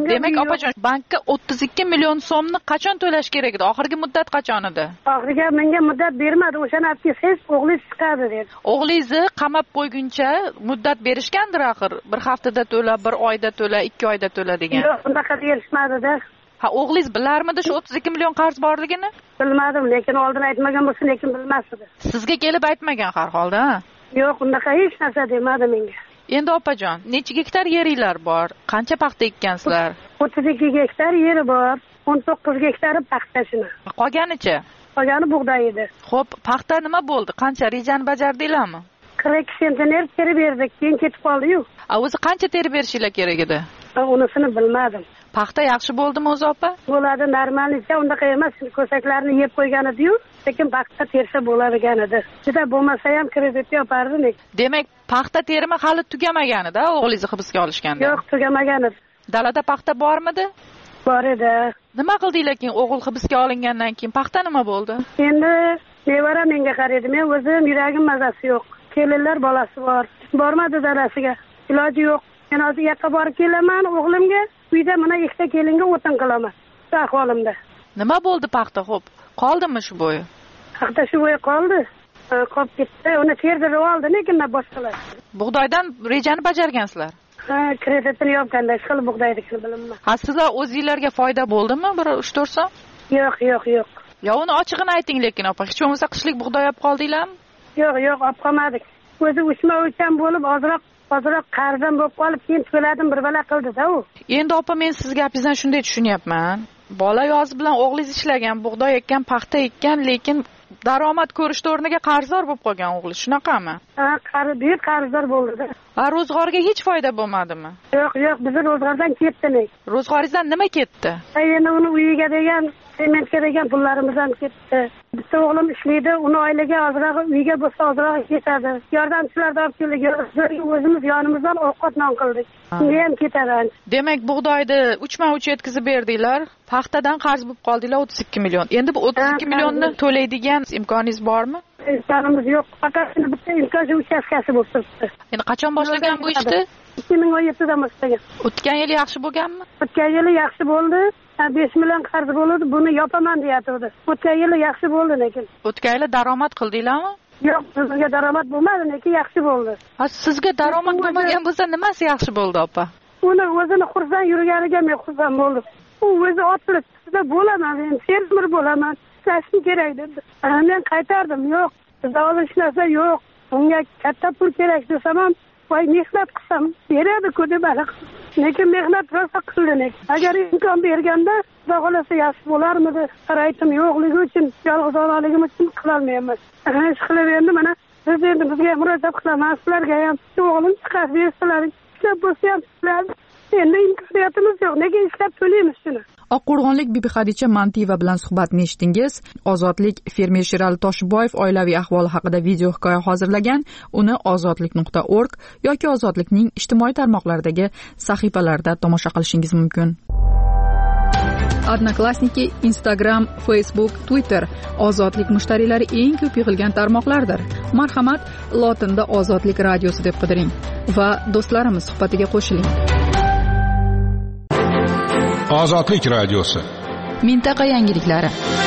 Demak, opajon, bankka 32 million so'mni qachon to'lash kerak edi? Oxirgi muddat qachon edi? Oxirgi menga muddat bermadi. O'shani aytsangiz, o'g'lingiz chiqadi dedi. O'g'lingizni qamab qo'yguncha muddat berishgandir axir. Bir haftada to'la, bir oyda to'la, 2 oyda to'la degan. Yo'q, unaqa berishmadi-da. Ha, o'g'lingiz bilarmidi shu 32 million qarz borligini? Bilmadim, lekin oldin aytmagan bo'lsa, lekin bilmasdi. Sizga kelib aytmagan har holda? Yo'q, unaqa hech narsa demadi menga. Endi opajon, necha gektar yeringlar bor? Qancha paxta ekkansizlar? 32 gektar yeri bor. 19 gektari paxta shuni. Qolganicha? Qolgani bug'doy edi. Xo'p, paxta nima bo'ldi? Qancha rejani bajardinglarmi? 42 sentner terib berdik, keyin ketib qoldi-yu. O'zi qancha terib berishinglar kerak edi? Unisini bilmadim. Paxta yaxshi bo'ldimi o'zi opa? Bo'ladi, normalnicha unaqa emas, ko'saklarni yeb qo'ygan edi-yu, lekin paxta tersa bo'ladigan edi. Juda bo'lmasa ham kredit yopardik. Demak, paxta terimi hali tugamagan-da, o'g'lingizni hibsga olishganda? Yo'q, tugamagan edi. Dalada paxta bormidi? Bor edi. Nima qildinglar keyin o'g'il hibsga olingandan keyin? Paxta nima bo'ldi? Endi nevara menga qaraydi. Men o'zim yuragim mazasi yo'q. Kelinlar bolasi bor. Bormadi dalasiga. Iloji yo'q. Men hozir yoqqa borib kelaman o'g'limga. Uyda mana ikkita kelinga o'tin qilaman. Shu ahvolimda. Nima bo'ldi paxta xo'p? Qoldimi shu bo'yi? Paxta shu bo'yi qoldi. Qolib ketdi. Uni terdirib oldi, lekin boshqalar. Bug'doydan rejani bajargansizlar? Ha, kreditini yopganda, ishqilib bug'doynikini bilaman. Ha, sizlar o'zingizlarga foyda bo'ldimi? Bir 3-4 so'm? Yo'q. Ya uni ochig'ini ayting lekin opa. Hech bo'lmasa qishlik bug'doy olib qoldinglarmi? Yo'q, olib qolmadik. O'zi uchma-ucham bo'lib, ozroq qarzdan bo'lib qolib, keyin to'ladim, bir bala qildi-da u. Endi opa, men siz gapingizdan shunday tushunyapman. Bola yoz bilan o'g'lingiz ishlagan, bug'doy ekkan, paxta ekkan, lekin daromad ko'rishda o'rniga qarzdor bo'lib qolgan o'g'li, shunaqami? Ha, qarzdor bo'ldi-da. Ha, ro'zg'orga hech foyda bo'lmadimi? Yo'q, bizni ro'zg'ordan ketdi. Ro'zg'oringizdan nima ketdi? Endi uni uyiga degan, sementga degan pullarimizdan ketdi. Bitta o'g'lim ishlaydi, uni oilaga ozroq, uyga bo'lsa ozroq ketadi. Yordamchilarni olib keldik, o'zimiz yonimizdan ovqat non qildik. Shunga ham ketadi. Demak, bug'doyni 3ma-3 yetkazib berdinglar, paxtadan qarz bo'lib qoldinglar 32 million. Endi bu 32 millionni to'laydigan imkoningiz bormi? Imkonimiz yo'q. Faqat bitta imkon uchastkasi bo'lib turibdi. Endi qachon boshlagan bu ishni? 2017da boshlagan. O'tgan yil yaxshi bo'lganmi? O'tgan yili yaxshi bo'ldi. 5 million qarz bo'ldi, buni yopaman deyatdi. O'tgan yili yaxshi bo'ldi lekin. O'tgan yili daromad qildinglarmi? Yo'q, bizga daromad bo'lmadi, lekin yaxshi bo'ldi. Ha, sizga daromad bo'lmagan bo'lsa, nimasi yaxshi bo'ldi, opa? Uni o'zini xursand yurganiga men xursand bo'ldim. U o'zi otilib, sizda bo'laman, men fermer bo'laman. Tashim kerak dedi. Men qaytardim, yo'q. Bizda hozir hech narsa yo'q. Unga katta pul kerak desam ham, voy mehnat qilsam, beradi-ku deb lekin mehnat rosa qildi. Agar imkon berganda, xudo xolasa yaxshi bo'larmidi? Qaraytim yo'qligi uchun, yolg'izonligim uchun qilolmayman. Ish qilib endi mana biz endi bizga murojaat qilaman, sizlarga ham o'g'lim chiqarib bersalar, ishlab bo'lsa ham endi imkoniyatimiz yo'q. Nega ishlab to'laymiz shuni? Oqqo'rg'onlik Bibi Xadicha Mantieva bilan suhbatni eshitdingiz. Ozodlik fermer Sherali Toshboyev oilaviy ahvoli haqida video hikoya hozirlagan. Uni ozodlik.org yoki Ozodlikning ijtimoiy tarmoqlaridagi sahifalarida tomosha qilishingiz mumkin. Odnoklassniki, Instagram, Facebook, Twitter Ozodlik mushtariylari eng ko'p yig'ilgan tarmoqlardir. Marhamat, lotinda Ozodlik radiosi deb qidiring va do'stlarimiz suhbatiga qo'shiling. Ozodlik radiosi. Mintaqa yangiliklari.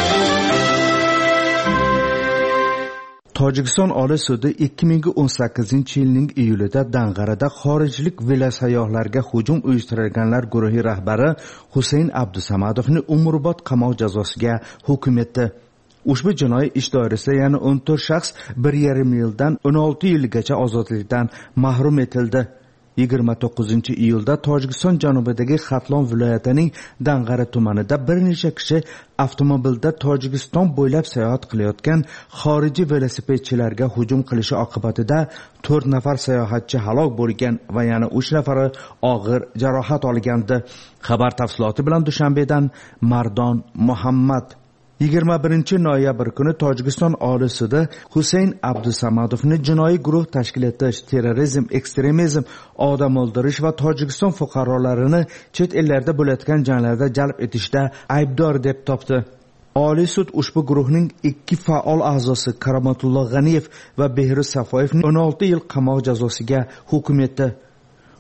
Tojikiston Oliy sudi 2018-yilning iyulida Dang'arada xorijlik velosayyohlarga hujum uyushtirganlar guruhi rahbari Husayn Abdusamadovni umrbod qamoq jazosiga hukm etdi. Ushbu jinoiy ish doirasida yana 14 shaxs 1,5 yildan 16 yilgacha ozodlikdan mahrum etildi. 29-iyulda Tojikiston janubidagi Xatlon viloyatining Dang'ara tumanida bir necha kishi avtomobilda Tojikiston bo'ylab sayohat qilayotgan xorijiy velosipedchilarga hujum qilishi oqibatida 4 nafar sayohatchi halok bo'lgan va yana 3 nafari og'ir jarohat olgandi. Xabar tafsiloti bilan Dushanbedan Mardon Muhammad. 21-noyabr kuni Tojikiston Oliy sudi Husayn Abdusamadovni jinoiy guruh tashkil etish, terrorizm, ekstremizm, odam o'ldirish va Tojikiston fuqarolarini chet ellarda bo'layotgan janglarda jalb etishda aybdor deb topdi. Oliy sud ushbu guruhning 2 faol a'zosi Karomatulloh G'aniyev va Behruz Safoyevni 16 yil qamoq jazosiga hukm etdi.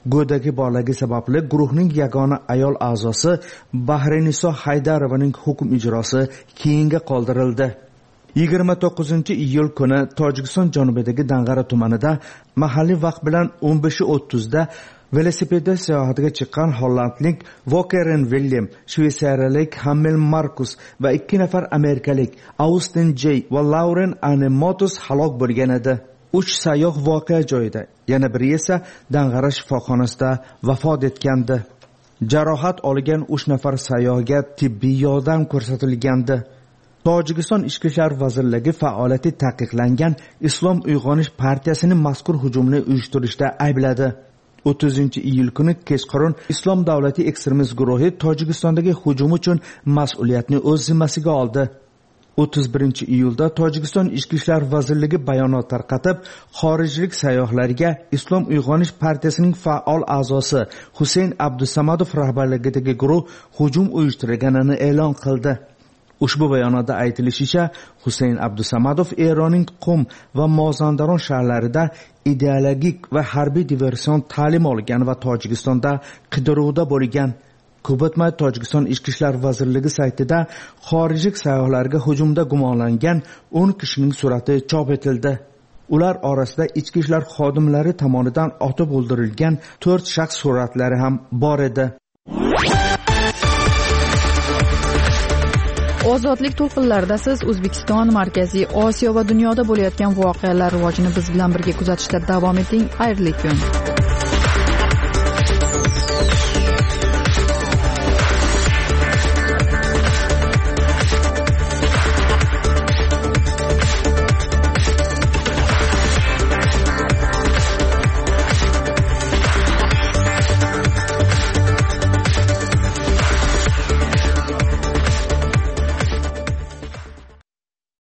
go'dagi borligi sababli guruhning yagona ayol a'zosi Bahrayniso Haydarovaning hukm ijrosi keyinga qoldirildi. 29-iyul kuni Tojikiston janubidagi Dang'ara tumanida mahalliy vaqt bilan 15:30 da velosipedda sayohatga chiqqan hollandlik Walkeren Willem, shvetsariyalik Hamel Markus va 2 nafar amerikalik Austin J va Lauren Anemotus halok bo'lgan edi. 3 sayyoh voqea joyida, yana biri esa Dang'ara shifoxonasida vafot etgandi. Jarohat olgan 3 nafar sayyohga tibbiy yordam ko'rsatilgandi. Tojikiston Ichki ishlar vazirligi faoliyati taqiqlangan Islom uyg'onish partiyasini mazkur hujumni uyushtirishda aybladi. 30-iyul kuni kechqurun Islom davlati ekstremist guruhi Tojikistondagi hujum uchun mas'uliyatni o'z zimmasiga oldi. 31-iyulda Tojikiston Ichki ishlar vazirligi bayonot tarqatib, xorijlik sayyohlarga Islom uyg'onish partiyasining faol a'zosi Husayn Abdusamadov rahbarligidagi guruh hujum uyushtirganini e'lon qildi. Ushbu bayonotda aytilishicha, Husayn Abdusamadov Eronning Qum va Mozandaron shaharlarida ideologik va harbiy diversion ta'lim olgan va Tojikistonda qidiruvda bo'lgan. Ko'p o'tmay Tojikiston Ichki ishlar vazirligi saytida xorijlik sayyohlarga hujumda gumonlangan 10 kishining surati chop etildi. Ular orasida ichki ishlar xodimlari tomonidan otib o'ldirilgan 4 shaxs suratlari ham bor edi. Ozodlik to'lqinlarida siz O'zbekiston, Markaziy Osiyo va dunyoda bo'layotgan voqealar rivojini biz bilan birga kuzatishda davom eting. Xayrli kun.